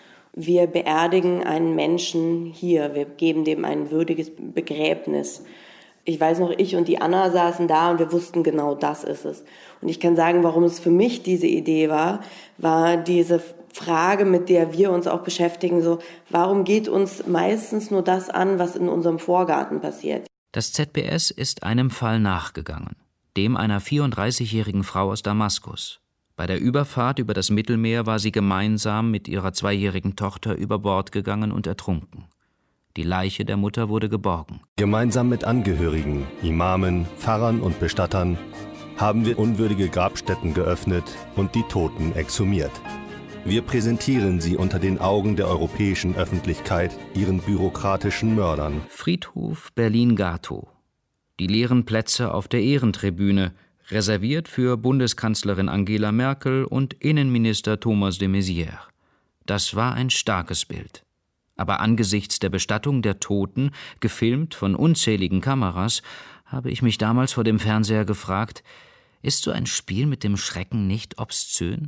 [SPEAKER 13] Wir beerdigen einen Menschen hier, wir geben dem ein würdiges Begräbnis. Ich weiß noch, ich und die Anna saßen da und wir wussten genau, das ist es. Und ich kann sagen, warum es für mich diese Idee war, war diese Frage, mit der wir uns auch beschäftigen, so, warum geht uns meistens nur das an, was in unserem Vorgarten passiert?
[SPEAKER 3] Das Z B S ist einem Fall nachgegangen, dem einer vierunddreißigjährigen Frau aus Damaskus. Bei der Überfahrt über das Mittelmeer war sie gemeinsam mit ihrer zweijährigen Tochter über Bord gegangen und ertrunken. Die Leiche der Mutter wurde geborgen.
[SPEAKER 1] Gemeinsam mit Angehörigen, Imamen, Pfarrern und Bestattern haben wir unwürdige Grabstätten geöffnet und die Toten exhumiert. Wir präsentieren sie unter den Augen der europäischen Öffentlichkeit ihren bürokratischen Mördern.
[SPEAKER 3] Friedhof Berlin-Gatow. Die leeren Plätze auf der Ehrentribüne, reserviert für Bundeskanzlerin Angela Merkel und Innenminister Thomas de Maizière. Das war ein starkes Bild. Aber angesichts der Bestattung der Toten, gefilmt von unzähligen Kameras, habe ich mich damals vor dem Fernseher gefragt, ist so ein Spiel mit dem Schrecken nicht obszön?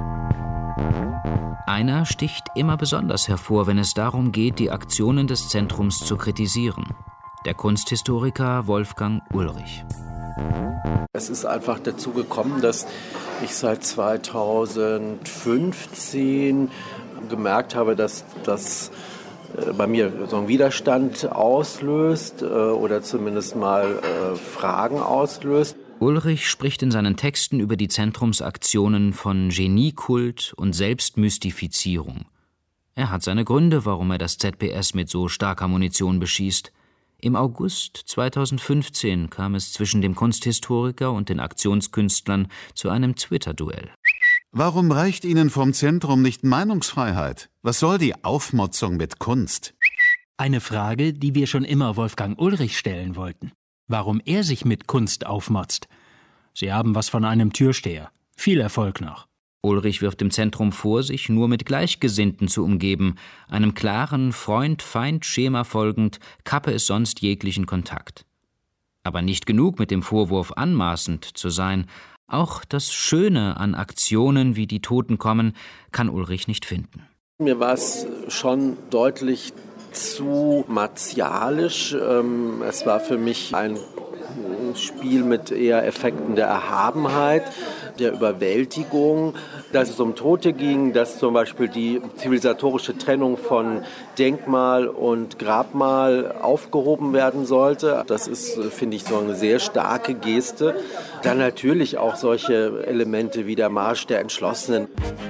[SPEAKER 3] Einer sticht immer besonders hervor, wenn es darum geht, die Aktionen des Zentrums zu kritisieren. Der Kunsthistoriker Wolfgang Ulrich.
[SPEAKER 8] Es ist einfach dazu gekommen, dass ich seit zweitausendfünfzehn gemerkt habe, dass das bei mir so einen Widerstand auslöst oder zumindest mal Fragen auslöst.
[SPEAKER 3] Ulrich spricht in seinen Texten über die Zentrumsaktionen von Geniekult und Selbstmystifizierung. Er hat seine Gründe, warum er das Z B S mit so starker Munition beschießt. Im August zweitausendfünfzehn kam es zwischen dem Kunsthistoriker und den Aktionskünstlern zu einem Twitter-Duell.
[SPEAKER 5] Warum reicht Ihnen vom Zentrum nicht Meinungsfreiheit? Was soll die Aufmotzung mit Kunst?
[SPEAKER 10] Eine Frage, die wir schon immer Wolfgang Ulrich stellen wollten. Warum er sich mit Kunst aufmotzt. Sie haben was von einem Türsteher. Viel Erfolg noch.
[SPEAKER 3] Ulrich wirft dem Zentrum vor, sich nur mit Gleichgesinnten zu umgeben. Einem klaren Freund-Feind-Schema folgend kappe es sonst jeglichen Kontakt. Aber nicht genug mit dem Vorwurf, anmaßend zu sein. Auch das Schöne an Aktionen, wie die Toten kommen, kann Ulrich nicht finden.
[SPEAKER 8] Mir war es schon deutlich zu martialisch. Es war für mich ein Spiel mit eher Effekten der Erhabenheit, der Überwältigung, dass es um Tote ging, dass zum Beispiel die zivilisatorische Trennung von Denkmal und Grabmal aufgehoben werden sollte. Das ist, finde ich, so eine sehr starke Geste. Dann natürlich auch solche Elemente wie der Marsch der Entschlossenen.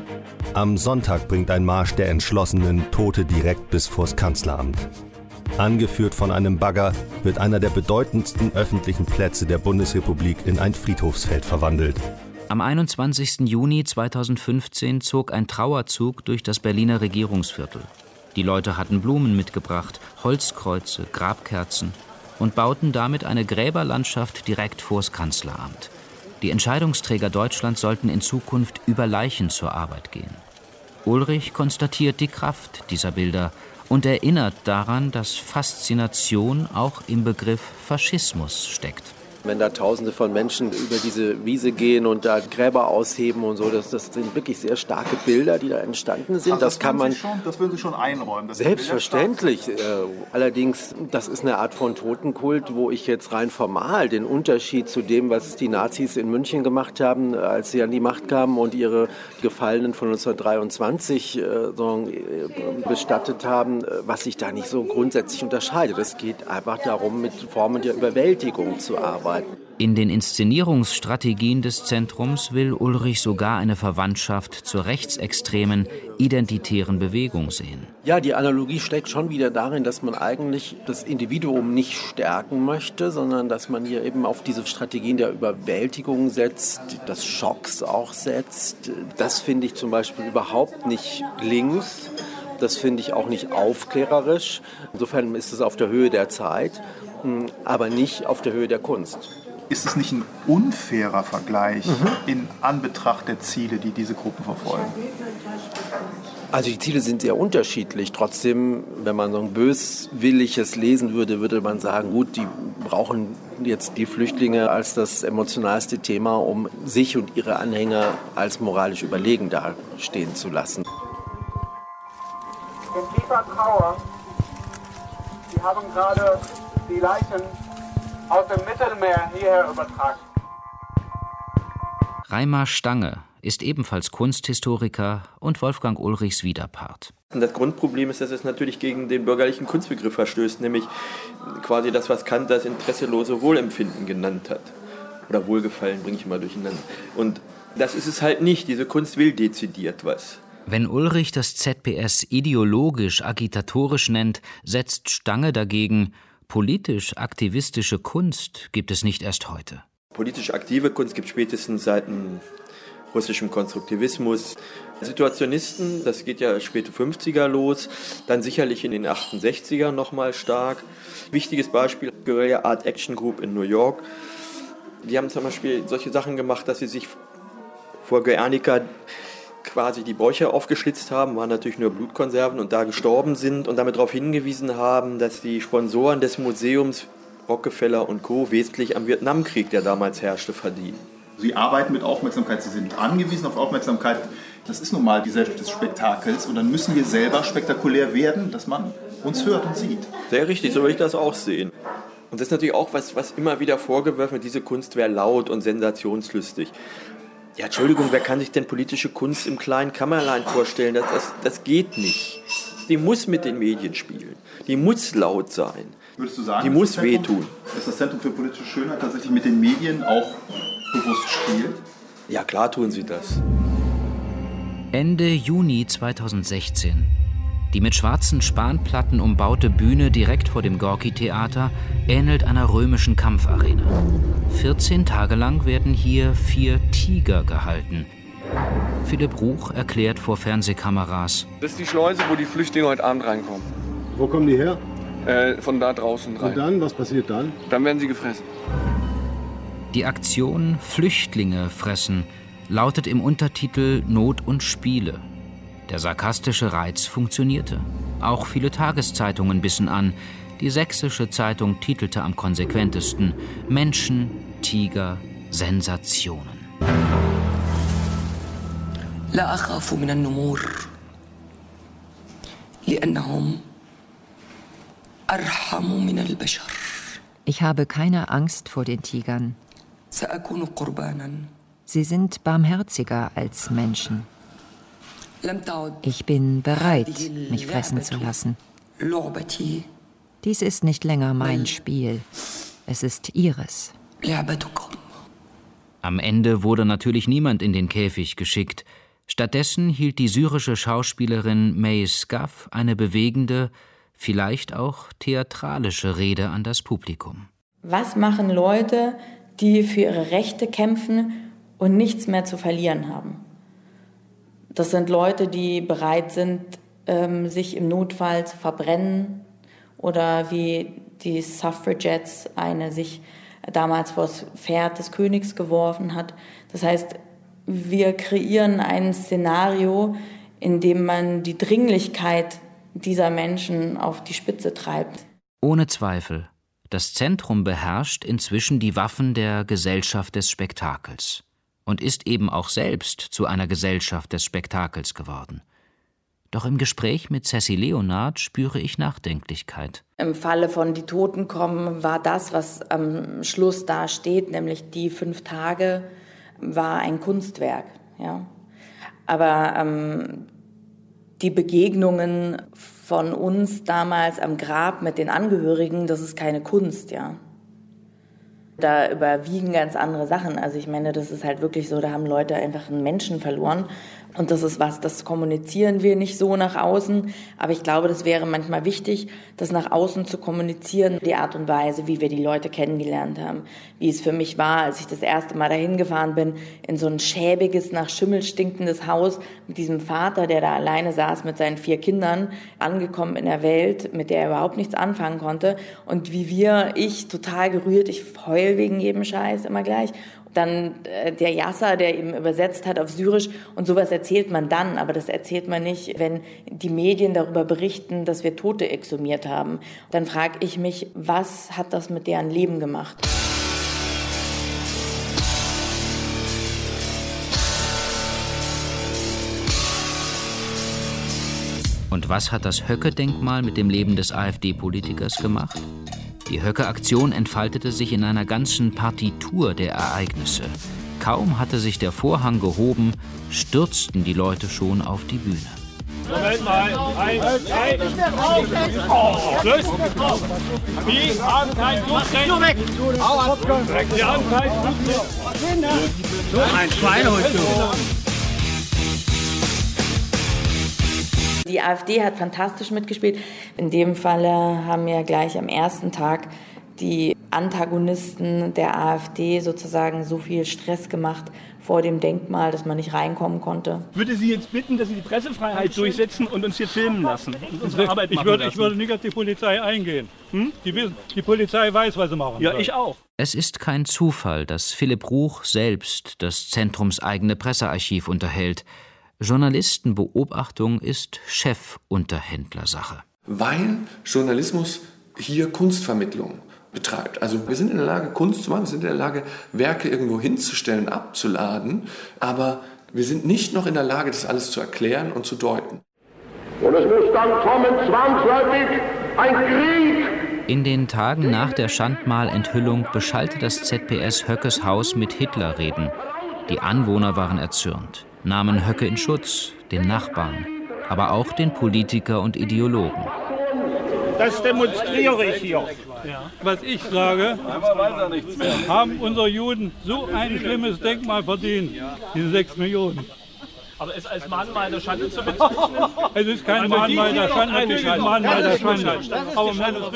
[SPEAKER 1] Am Sonntag bringt ein Marsch der Entschlossenen Tote direkt bis vors Kanzleramt. Angeführt von einem Bagger wird einer der bedeutendsten öffentlichen Plätze der Bundesrepublik in ein Friedhofsfeld verwandelt.
[SPEAKER 3] Am einundzwanzigsten Juni zweitausendfünfzehn zog ein Trauerzug durch das Berliner Regierungsviertel. Die Leute hatten Blumen mitgebracht, Holzkreuze, Grabkerzen und bauten damit eine Gräberlandschaft direkt vors Kanzleramt. Die Entscheidungsträger Deutschlands sollten in Zukunft über Leichen zur Arbeit gehen. Ulrich konstatiert die Kraft dieser Bilder und erinnert daran, dass Faszination auch im Begriff Faschismus steckt.
[SPEAKER 8] Wenn da Tausende von Menschen über diese Wiese gehen und da Gräber ausheben und so, das, das sind wirklich sehr starke Bilder, die da entstanden sind.
[SPEAKER 12] Ach, das,
[SPEAKER 8] das kann man
[SPEAKER 12] schon, das würden Sie schon einräumen. Das
[SPEAKER 8] selbstverständlich. Äh, allerdings, das ist eine Art von Totenkult, wo ich jetzt rein formal den Unterschied zu dem, was die Nazis in München gemacht haben, als sie an die Macht kamen und ihre Gefallenen von neunzehnhundertdreiundzwanzig äh, so, äh, bestattet haben, äh, was sich da nicht so grundsätzlich unterscheidet. Es geht einfach darum, mit Formen der Überwältigung zu arbeiten.
[SPEAKER 3] In den Inszenierungsstrategien des Zentrums will Ulrich sogar eine Verwandtschaft zur rechtsextremen, identitären Bewegung sehen.
[SPEAKER 8] Ja, die Analogie steckt schon wieder darin, dass man eigentlich das Individuum nicht stärken möchte, sondern dass man hier eben auf diese Strategien der Überwältigung setzt, des Schocks auch setzt. Das finde ich zum Beispiel überhaupt nicht links. Das finde ich auch nicht aufklärerisch. Insofern ist es auf der Höhe der Zeit, aber nicht auf der Höhe der Kunst.
[SPEAKER 12] Ist es nicht ein unfairer Vergleich mhm. in Anbetracht der Ziele, die diese Gruppen verfolgen?
[SPEAKER 8] Also die Ziele sind sehr unterschiedlich. Trotzdem, wenn man so ein böswilliges lesen würde, würde man sagen, gut, die brauchen jetzt die Flüchtlinge als das emotionalste Thema, um sich und ihre Anhänger als moralisch überlegen dastehen zu lassen.
[SPEAKER 20] In tiefer Trauer, Sie haben gerade die Leichen aus dem Mittelmeer hierher übertragen.
[SPEAKER 3] Reimar Stange ist ebenfalls Kunsthistoriker und Wolfgang Ulrichs Widerpart.
[SPEAKER 23] Das Grundproblem ist, dass es natürlich gegen den bürgerlichen Kunstbegriff verstößt, nämlich quasi das, was Kant das interesselose Wohlempfinden genannt hat. Oder Wohlgefallen bringe ich immer durcheinander. Und das ist es halt nicht. Diese Kunst will dezidiert was.
[SPEAKER 3] Wenn Ulrich das Z P S ideologisch agitatorisch nennt, setzt Stange dagegen: politisch-aktivistische Kunst gibt es nicht erst heute.
[SPEAKER 23] Politisch aktive Kunst gibt es spätestens seit dem russischen Konstruktivismus. Situationisten, das geht ja späte fünfziger los, dann sicherlich in den achtundsechzigern nochmal stark. Wichtiges Beispiel, Guerilla Art Action Group in New York. Die haben zum Beispiel solche Sachen gemacht, dass sie sich vor Guernica quasi die Bäuche aufgeschlitzt haben, waren natürlich nur Blutkonserven und da gestorben sind und damit darauf hingewiesen haben, dass die Sponsoren des Museums, Rockefeller und Co. wesentlich am Vietnamkrieg, der damals herrschte, verdienen.
[SPEAKER 12] Sie arbeiten mit Aufmerksamkeit, Sie sind angewiesen auf Aufmerksamkeit. Das ist nun mal die Gesellschaft des Spektakels und dann müssen wir selber spektakulär werden, dass man uns hört und sieht.
[SPEAKER 23] Sehr richtig, so würde ich das auch sehen. Und das ist natürlich auch was, was immer wieder vorgeworfen wird, diese Kunst wäre laut und sensationslüstig. Ja, Entschuldigung, wer kann sich denn politische Kunst im kleinen Kämmerlein vorstellen? Das, das, das geht nicht. Die muss mit den Medien spielen. Die muss laut sein.
[SPEAKER 12] Würdest du sagen,
[SPEAKER 23] die muss wehtun.
[SPEAKER 12] Dass das Zentrum für politische Schönheit tatsächlich mit den Medien auch bewusst spielt?
[SPEAKER 23] Ja, klar tun sie das.
[SPEAKER 3] Ende Juni zweitausendsechzehn. Die mit schwarzen Spanplatten umbaute Bühne direkt vor dem Gorki-Theater ähnelt einer römischen Kampfarena. vierzehn Tage lang werden hier vier Tiger gehalten. Philipp Ruch erklärt vor Fernsehkameras:
[SPEAKER 6] Das ist die Schleuse, wo die Flüchtlinge heute Abend reinkommen.
[SPEAKER 11] Wo kommen die her?
[SPEAKER 6] Äh, von da draußen rein.
[SPEAKER 11] Und dann? Was passiert dann?
[SPEAKER 6] Dann werden sie gefressen.
[SPEAKER 3] Die Aktion Flüchtlinge fressen lautet im Untertitel Not und Spiele. Der sarkastische Reiz funktionierte. Auch viele Tageszeitungen bissen an. Die Sächsische Zeitung titelte am konsequentesten: Menschen, Tiger, Sensationen.
[SPEAKER 14] لا أخاف من النمور لأنهم أرحم من البشر.
[SPEAKER 15] Ich habe keine Angst vor den Tigern.
[SPEAKER 14] سأكون قربانا.
[SPEAKER 15] Sie sind barmherziger als Menschen. Ich bin bereit, mich fressen zu lassen. Dies ist nicht länger mein Spiel. Es ist ihres.
[SPEAKER 3] Am Ende wurde natürlich niemand in den Käfig geschickt. Stattdessen hielt die syrische Schauspielerin May Scaff eine bewegende, vielleicht auch theatralische Rede an das Publikum.
[SPEAKER 7] Was machen Leute, die für ihre Rechte kämpfen und nichts mehr zu verlieren haben? Das sind Leute, die bereit sind, ähm, sich im Notfall zu verbrennen, oder wie die Suffragettes eine sich damals vor das Pferd des Königs geworfen hat. Das heißt, wir kreieren ein Szenario, in dem man die Dringlichkeit dieser Menschen auf die Spitze treibt.
[SPEAKER 3] Ohne Zweifel. Das Zentrum beherrscht inzwischen die Waffen der Gesellschaft des Spektakels und ist eben auch selbst zu einer Gesellschaft des Spektakels geworden. Doch im Gespräch mit Ceci Leonard spüre ich Nachdenklichkeit.
[SPEAKER 7] Im Falle von Die Toten kommen war das, was am Schluss da steht, nämlich die fünf Tage, war ein Kunstwerk. Ja. Aber ähm, die Begegnungen von uns damals am Grab mit den Angehörigen, das ist keine Kunst, ja. Da überwiegen ganz andere Sachen. Also ich meine, das ist halt wirklich so, da haben Leute einfach einen Menschen verloren. Und das ist was, das kommunizieren wir nicht so nach außen. Aber ich glaube, das wäre manchmal wichtig, das nach außen zu kommunizieren. Die Art und Weise, wie wir die Leute kennengelernt haben. Wie es für mich war, als ich das erste Mal dahin gefahren bin, in so ein schäbiges, nach Schimmel stinkendes Haus mit diesem Vater, der da alleine saß mit seinen vier Kindern, angekommen in der Welt, mit der er überhaupt nichts anfangen konnte. Und wie wir, ich total gerührt, ich heul wegen jedem Scheiß immer gleich. Dann äh, der Yasser, der eben übersetzt hat auf Syrisch, und sowas erzählt man dann, aber das erzählt man nicht, wenn die Medien darüber berichten, dass wir Tote exhumiert haben. Dann frage ich mich, was hat das mit deren Leben gemacht?
[SPEAKER 3] Und was hat das Höcke-Denkmal mit dem Leben des AfD-Politikers gemacht? Die Höcke-Aktion entfaltete sich in einer ganzen Partitur der Ereignisse. Kaum hatte sich der Vorhang gehoben, stürzten die Leute schon auf die Bühne.
[SPEAKER 24] Moment mal, ein, ein, oh, Schluss! Wir haben kein Flugzeug! Nur weg! Wir haben kein Flugzeug! So ein Schweinehund!
[SPEAKER 7] Die AfD hat fantastisch mitgespielt. In dem Falle haben ja gleich am ersten Tag die Antagonisten der AfD sozusagen so viel Stress gemacht vor dem Denkmal, dass man nicht reinkommen konnte.
[SPEAKER 24] Ich würde Sie jetzt bitten, dass Sie die Pressefreiheit durchsetzen und uns hier filmen lassen. Und unsere Arbeit machen
[SPEAKER 25] ich, würde,
[SPEAKER 24] lassen.
[SPEAKER 25] ich würde nicht auf die Polizei eingehen. Hm? Die, die Polizei weiß, was sie machen.
[SPEAKER 24] Ja, ich auch.
[SPEAKER 3] Es ist kein Zufall, dass Philipp Ruch selbst das zentrumseigene Pressearchiv unterhält. Journalistenbeobachtung ist Chefunterhändlersache.
[SPEAKER 4] Weil Journalismus hier Kunstvermittlung betreibt. Also wir sind in der Lage, Kunst zu machen, wir sind in der Lage, Werke irgendwo hinzustellen, abzuladen, aber wir sind nicht noch in der Lage, das alles zu erklären und zu deuten.
[SPEAKER 9] Und es muss dann kommen, zwangsläufig, ein Krieg.
[SPEAKER 3] In den Tagen nach der Schandmal-Enthüllung beschallte das Z P S Höckes Haus mit Hitlerreden. Die Anwohner waren erzürnt, nahmen Höcke in Schutz, den Nachbarn, aber auch den Politiker und Ideologen.
[SPEAKER 24] Das demonstriere ich hier. Ja.
[SPEAKER 25] Was ich sage, haben unsere Juden so ein schlimmes Denkmal verdient, diese sechs Millionen. Aber es als Mahnmal der Schande zu bezeichnen? Es ist kein Mahnmal der Schande, natürlich ein Mahnmal der Schande. Aber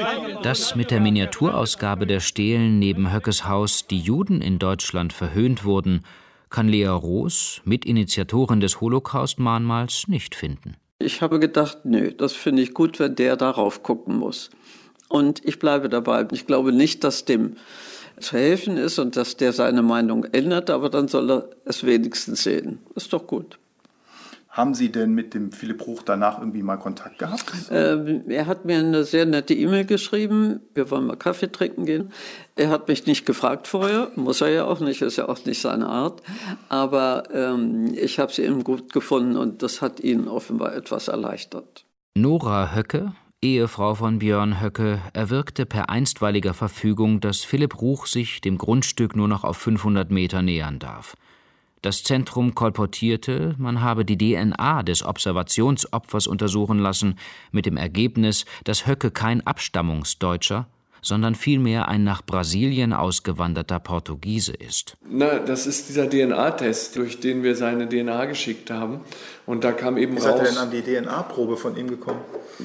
[SPEAKER 3] Dass mit der Miniaturausgabe der Stelen neben Höckes Haus die Juden in Deutschland verhöhnt wurden, kann Lea Roos, Mitinitiatorin des Holocaust-Mahnmals, nicht finden.
[SPEAKER 2] Ich habe gedacht, nö, das finde ich gut, wenn der darauf gucken muss. Und ich bleibe dabei. Ich glaube nicht, dass dem zu helfen ist und dass der seine Meinung ändert, aber dann soll er es wenigstens sehen. Ist doch gut.
[SPEAKER 12] Haben Sie denn mit dem Philipp Ruch danach irgendwie mal Kontakt gehabt?
[SPEAKER 2] Ähm, er hat mir eine sehr nette E-Mail geschrieben. Wir wollen mal Kaffee trinken gehen. Er hat mich nicht gefragt vorher. Muss er ja auch nicht, ist ja auch nicht seine Art. Aber ähm, ich habe sie ihm gut gefunden und das hat ihn offenbar etwas erleichtert.
[SPEAKER 3] Nora Höcke, Ehefrau von Björn Höcke, erwirkte per einstweiliger Verfügung, dass Philipp Ruch sich dem Grundstück nur noch auf fünfhundert Meter nähern darf. Das Zentrum kolportierte, man habe die D N A des Observationsopfers untersuchen lassen, mit dem Ergebnis, dass Höcke kein Abstammungsdeutscher, sondern vielmehr ein nach Brasilien ausgewanderter Portugiese ist.
[SPEAKER 4] Na, das ist dieser D N A-Test, durch den wir seine D N A geschickt haben. Und da kam eben
[SPEAKER 12] Wie
[SPEAKER 4] raus...
[SPEAKER 12] seid ihr denn an die D N A-Probe von ihm gekommen?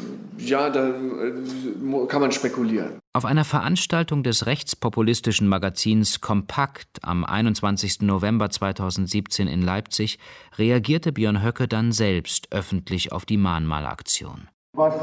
[SPEAKER 4] Ja, da kann man spekulieren.
[SPEAKER 3] Auf einer Veranstaltung des rechtspopulistischen Magazins Kompakt am einundzwanzigsten November zweitausendsiebzehn in Leipzig reagierte Björn Höcke dann selbst öffentlich auf die Mahnmalaktion.
[SPEAKER 16] Was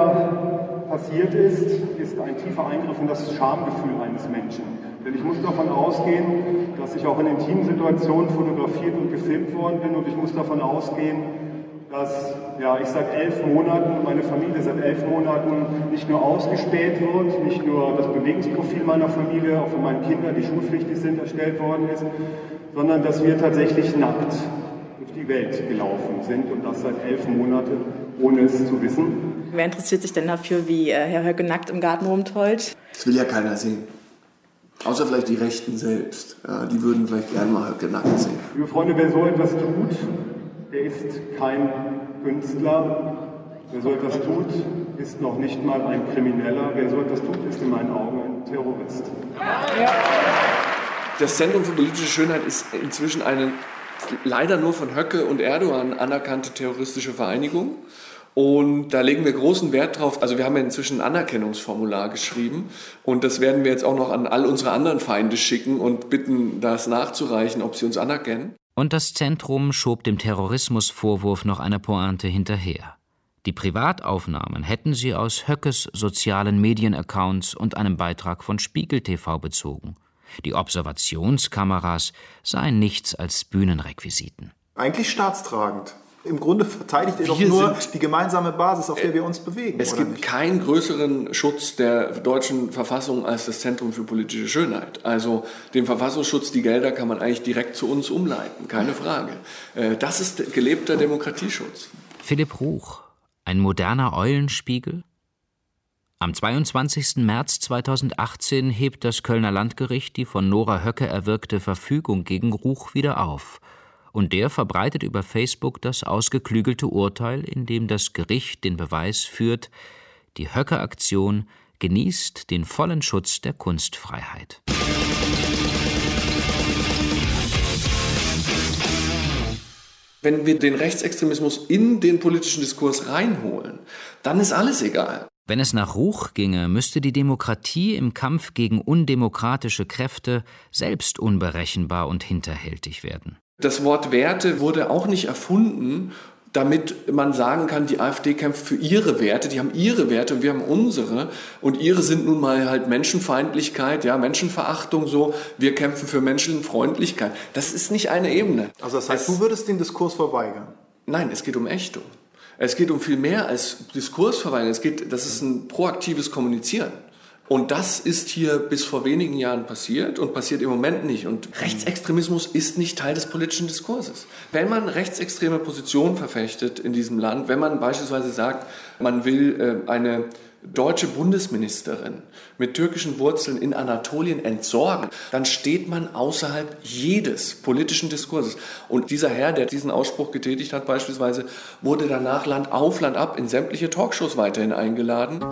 [SPEAKER 16] hier passiert ist, ist ein tiefer Eingriff in das Schamgefühl eines Menschen. Denn ich muss davon ausgehen, dass ich auch in intimen Situationen fotografiert und gefilmt worden bin. Und ich muss davon ausgehen, dass, ja, ich seit elf Monaten, meine Familie seit elf Monaten nicht nur ausgespäht wird, nicht nur das Bewegungsprofil meiner Familie, auch von meinen Kindern, die schulpflichtig sind, erstellt worden ist, sondern dass wir tatsächlich nackt durch die Welt gelaufen sind und das seit elf Monaten, ohne es zu wissen.
[SPEAKER 17] Wer interessiert sich denn dafür, wie äh, Herr Höcke nackt im Garten rumtollt?
[SPEAKER 4] Das will ja keiner sehen. Außer vielleicht die Rechten selbst. Ja, die würden vielleicht gerne mal Höcke nackt sehen.
[SPEAKER 16] Liebe Freunde, wer so etwas tut, der ist kein Künstler. Wer so etwas tut, ist noch nicht mal ein Krimineller. Wer so etwas tut, ist in meinen Augen ein Terrorist.
[SPEAKER 4] Das Zentrum für politische Schönheit ist inzwischen eine leider nur von Höcke und Erdogan anerkannte terroristische Vereinigung. Und da legen wir großen Wert drauf. Also wir haben ja inzwischen ein Anerkennungsformular geschrieben und das werden wir jetzt auch noch an all unsere anderen Feinde schicken und bitten, das nachzureichen, ob sie uns anerkennen.
[SPEAKER 3] Und das Zentrum schob dem Terrorismusvorwurf noch eine Pointe hinterher. Die Privataufnahmen hätten sie aus Höckes sozialen Medienaccounts und einem Beitrag von Spiegel T V bezogen. Die Observationskameras seien nichts als Bühnenrequisiten.
[SPEAKER 12] Eigentlich staatstragend. Im Grunde verteidigt ihr doch nur die gemeinsame Basis, auf der wir uns bewegen.
[SPEAKER 4] Es gibt nicht? keinen größeren Schutz der deutschen Verfassung als das Zentrum für politische Schönheit. Also den Verfassungsschutz, die Gelder kann man eigentlich direkt zu uns umleiten, keine Frage. Das ist gelebter Demokratieschutz.
[SPEAKER 3] Philipp Ruch, ein moderner Eulenspiegel? Am zweiundzwanzigsten März zweitausendachtzehn hebt das Kölner Landgericht die von Nora Höcke erwirkte Verfügung gegen Ruch wieder auf. Und der verbreitet über Facebook das ausgeklügelte Urteil, in dem das Gericht den Beweis führt, die Höcke-Aktion genießt den vollen Schutz der Kunstfreiheit.
[SPEAKER 4] Wenn wir den Rechtsextremismus in den politischen Diskurs reinholen, dann ist alles egal.
[SPEAKER 3] Wenn es nach Ruch ginge, müsste die Demokratie im Kampf gegen undemokratische Kräfte selbst unberechenbar und hinterhältig werden.
[SPEAKER 4] Das Wort Werte wurde auch nicht erfunden, damit man sagen kann, die AfD kämpft für ihre Werte, die haben ihre Werte und wir haben unsere. Und ihre sind nun mal halt Menschenfeindlichkeit, ja, Menschenverachtung so. Wir kämpfen für Menschenfreundlichkeit. Das ist nicht eine Ebene.
[SPEAKER 12] Also das heißt, es, du würdest den Diskurs verweigern?
[SPEAKER 4] Nein, es geht um Ächtung. Es geht um viel mehr als Diskursverweigerung. Es geht, das ist ein proaktives Kommunizieren. Und das ist hier bis vor wenigen Jahren passiert und passiert im Moment nicht. Und Rechtsextremismus ist nicht Teil des politischen Diskurses. Wenn man rechtsextreme Positionen verfechtet in diesem Land, wenn man beispielsweise sagt, man will äh, eine deutsche Bundesministerin mit türkischen Wurzeln in Anatolien entsorgen, dann steht man außerhalb jedes politischen Diskurses. Und dieser Herr, der diesen Ausspruch getätigt hat beispielsweise, wurde danach Land auf, Land ab in sämtliche Talkshows weiterhin eingeladen.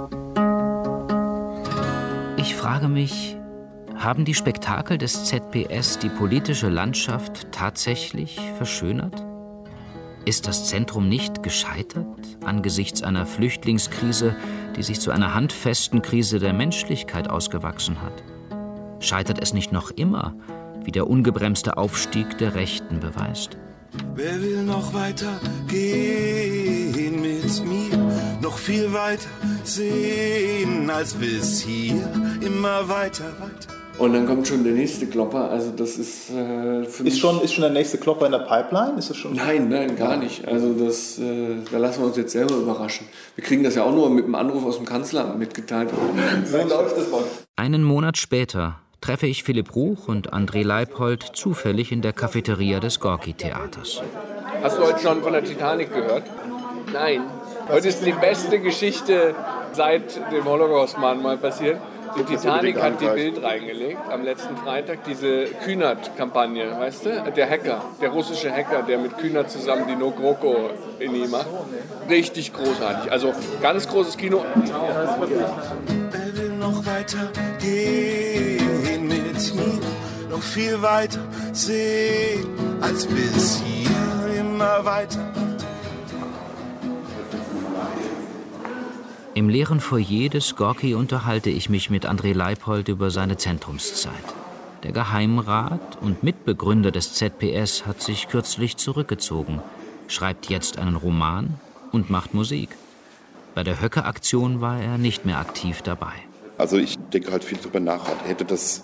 [SPEAKER 3] Ich frage mich, haben die Spektakel des Z P S die politische Landschaft tatsächlich verschönert? Ist das Zentrum nicht gescheitert angesichts einer Flüchtlingskrise, die sich zu einer handfesten Krise der Menschlichkeit ausgewachsen hat? Scheitert es nicht noch immer, wie der ungebremste Aufstieg der Rechten beweist?
[SPEAKER 13] Wer will noch weiter gehen mit mir, noch viel weiter sehen als bis hier, immer weiter, weiter.
[SPEAKER 4] Und dann kommt schon der nächste Klopper, also das ist äh, für
[SPEAKER 12] ist schon Ist schon der nächste Klopper in der Pipeline? Ist das schon?
[SPEAKER 4] Nein, nein, gar nicht. Also das, äh, da lassen wir uns jetzt selber überraschen. Wir kriegen das ja auch nur mit einem Anruf aus dem Kanzleramt mitgeteilt. So läuft das mal.
[SPEAKER 3] Einen Monat später treffe ich Philipp Ruch und André Leipold zufällig in der Cafeteria des Gorki-Theaters.
[SPEAKER 6] Hast du heute schon von der Titanic gehört? Nein. Heute ist die beste Geschichte seit dem Holocaust-Mahnmal passiert. Die Titanic hat die Bild reingelegt am letzten Freitag, diese Kühnert-Kampagne, weißt du? Der Hacker, der russische Hacker, der mit Kühnert zusammen die No GroKo in ihm macht. Richtig großartig, also ganz großes Kino.
[SPEAKER 13] Wer will noch weiter gehen mit mir, noch viel weiter sehen als bis hier, immer weiter.
[SPEAKER 3] Im leeren Foyer des Gorki unterhalte ich mich mit André Leipold über seine Zentrumszeit. Der Geheimrat und Mitbegründer des Z P S hat sich kürzlich zurückgezogen, schreibt jetzt einen Roman und macht Musik. Bei der Höcke-Aktion war er nicht mehr aktiv dabei.
[SPEAKER 18] Also ich denke halt viel darüber nach. Hätte das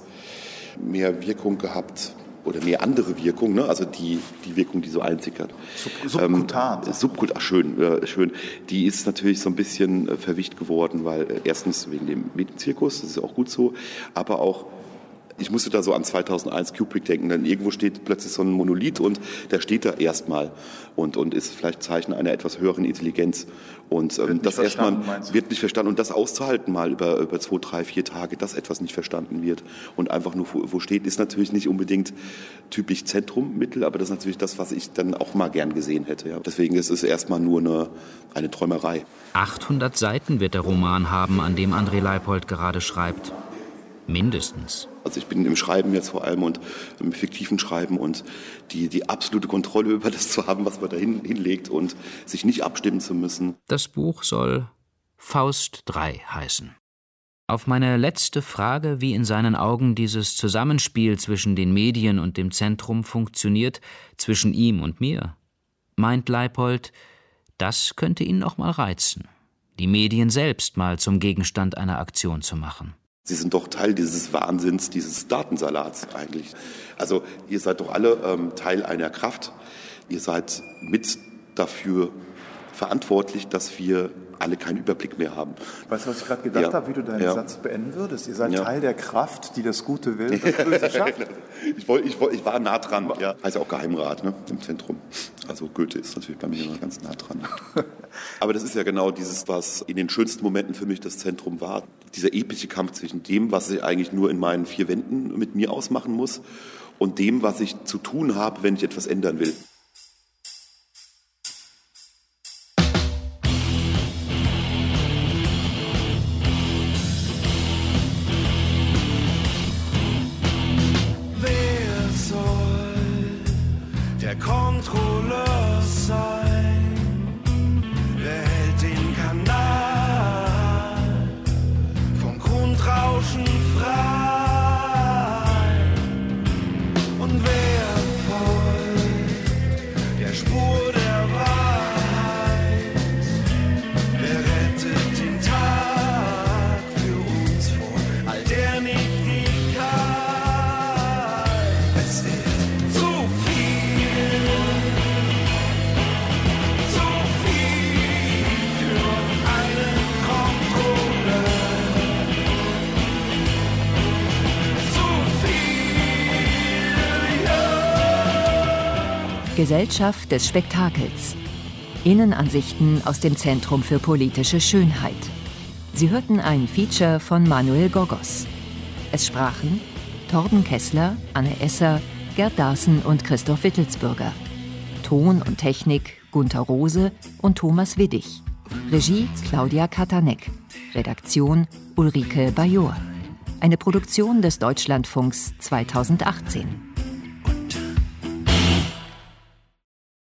[SPEAKER 18] mehr Wirkung gehabt oder mehr andere Wirkung, ne? Also die, die Wirkung, die so einzig hat.
[SPEAKER 12] Sub- Subkutan.
[SPEAKER 18] Ähm, Subkut, ach schön, äh, schön. Die ist natürlich so ein bisschen äh, verwischt geworden, weil äh, erstens wegen dem Medienzirkus, das ist auch gut so, aber auch ich musste da so an zweitausendeins Kubrick denken, denn irgendwo steht plötzlich so ein Monolith und der steht da erstmal und, und ist vielleicht Zeichen einer etwas höheren Intelligenz. Und ähm, das erstmal wird nicht verstanden und das auszuhalten mal über, über zwei, drei, vier Tage, dass etwas nicht verstanden wird und einfach nur wo, wo steht, ist natürlich nicht unbedingt typisch Zentrummittel, aber das ist natürlich das, was ich dann auch mal gern gesehen hätte. Ja. Deswegen ist es erstmal nur eine, eine Träumerei.
[SPEAKER 3] achthundert Seiten wird der Roman haben, an dem André Leipold gerade schreibt. Mindestens.
[SPEAKER 18] Also ich bin im Schreiben jetzt vor allem und im fiktiven Schreiben und die, die absolute Kontrolle über das zu haben, was man da hin, hinlegt und sich nicht abstimmen zu müssen.
[SPEAKER 3] Das Buch soll Faust drei heißen. Auf meine letzte Frage, wie in seinen Augen dieses Zusammenspiel zwischen den Medien und dem Zentrum funktioniert, zwischen ihm und mir, meint Leipold, das könnte ihn noch mal reizen, die Medien selbst mal zum Gegenstand einer Aktion zu machen.
[SPEAKER 18] Sie sind doch Teil dieses Wahnsinns, dieses Datensalats eigentlich. Also ihr seid doch alle ähm, Teil einer Kraft. Ihr seid mit dafür verantwortlich, dass wir alle keinen Überblick mehr haben.
[SPEAKER 12] Weißt du, was ich gerade gedacht
[SPEAKER 18] ja.
[SPEAKER 12] habe, wie du deinen
[SPEAKER 18] ja.
[SPEAKER 12] Satz beenden würdest? Ihr seid
[SPEAKER 18] ja.
[SPEAKER 12] Teil der Kraft, die das Gute will, das Böse schafft.
[SPEAKER 18] ich, wollt, ich, wollt, ich war nah dran. Ja. Heißt ja auch Geheimrat, ne, im Zentrum. Also Goethe ist natürlich bei mir immer ganz nah dran. Aber das ist ja genau dieses, was in den schönsten Momenten für mich das Zentrum war. Dieser epische Kampf zwischen dem, was ich eigentlich nur in meinen vier Wänden mit mir ausmachen muss und dem, was ich zu tun habe, wenn ich etwas ändern will.
[SPEAKER 13] Kontrolleur sein, wer hält den Kanal vom Grundrauschen frei und wer folgt der Spur der Wahrheit, wer rettet den Tag für uns vor all der Nichtigkeit. Es ist zu viel.
[SPEAKER 15] Gesellschaft des Spektakels. Innenansichten aus dem Zentrum für politische Schönheit. Sie hörten ein Feature von Manuel Gogos. Es sprachen Torben Kessler, Anne Esser, Gerd Darßen und Christoph Wittelsbürger. Ton und Technik Gunther Rose und Thomas Widdig. Regie Claudia Katanek. Redaktion Ulrike Bajor. Eine Produktion des Deutschlandfunks zweitausendachtzehn.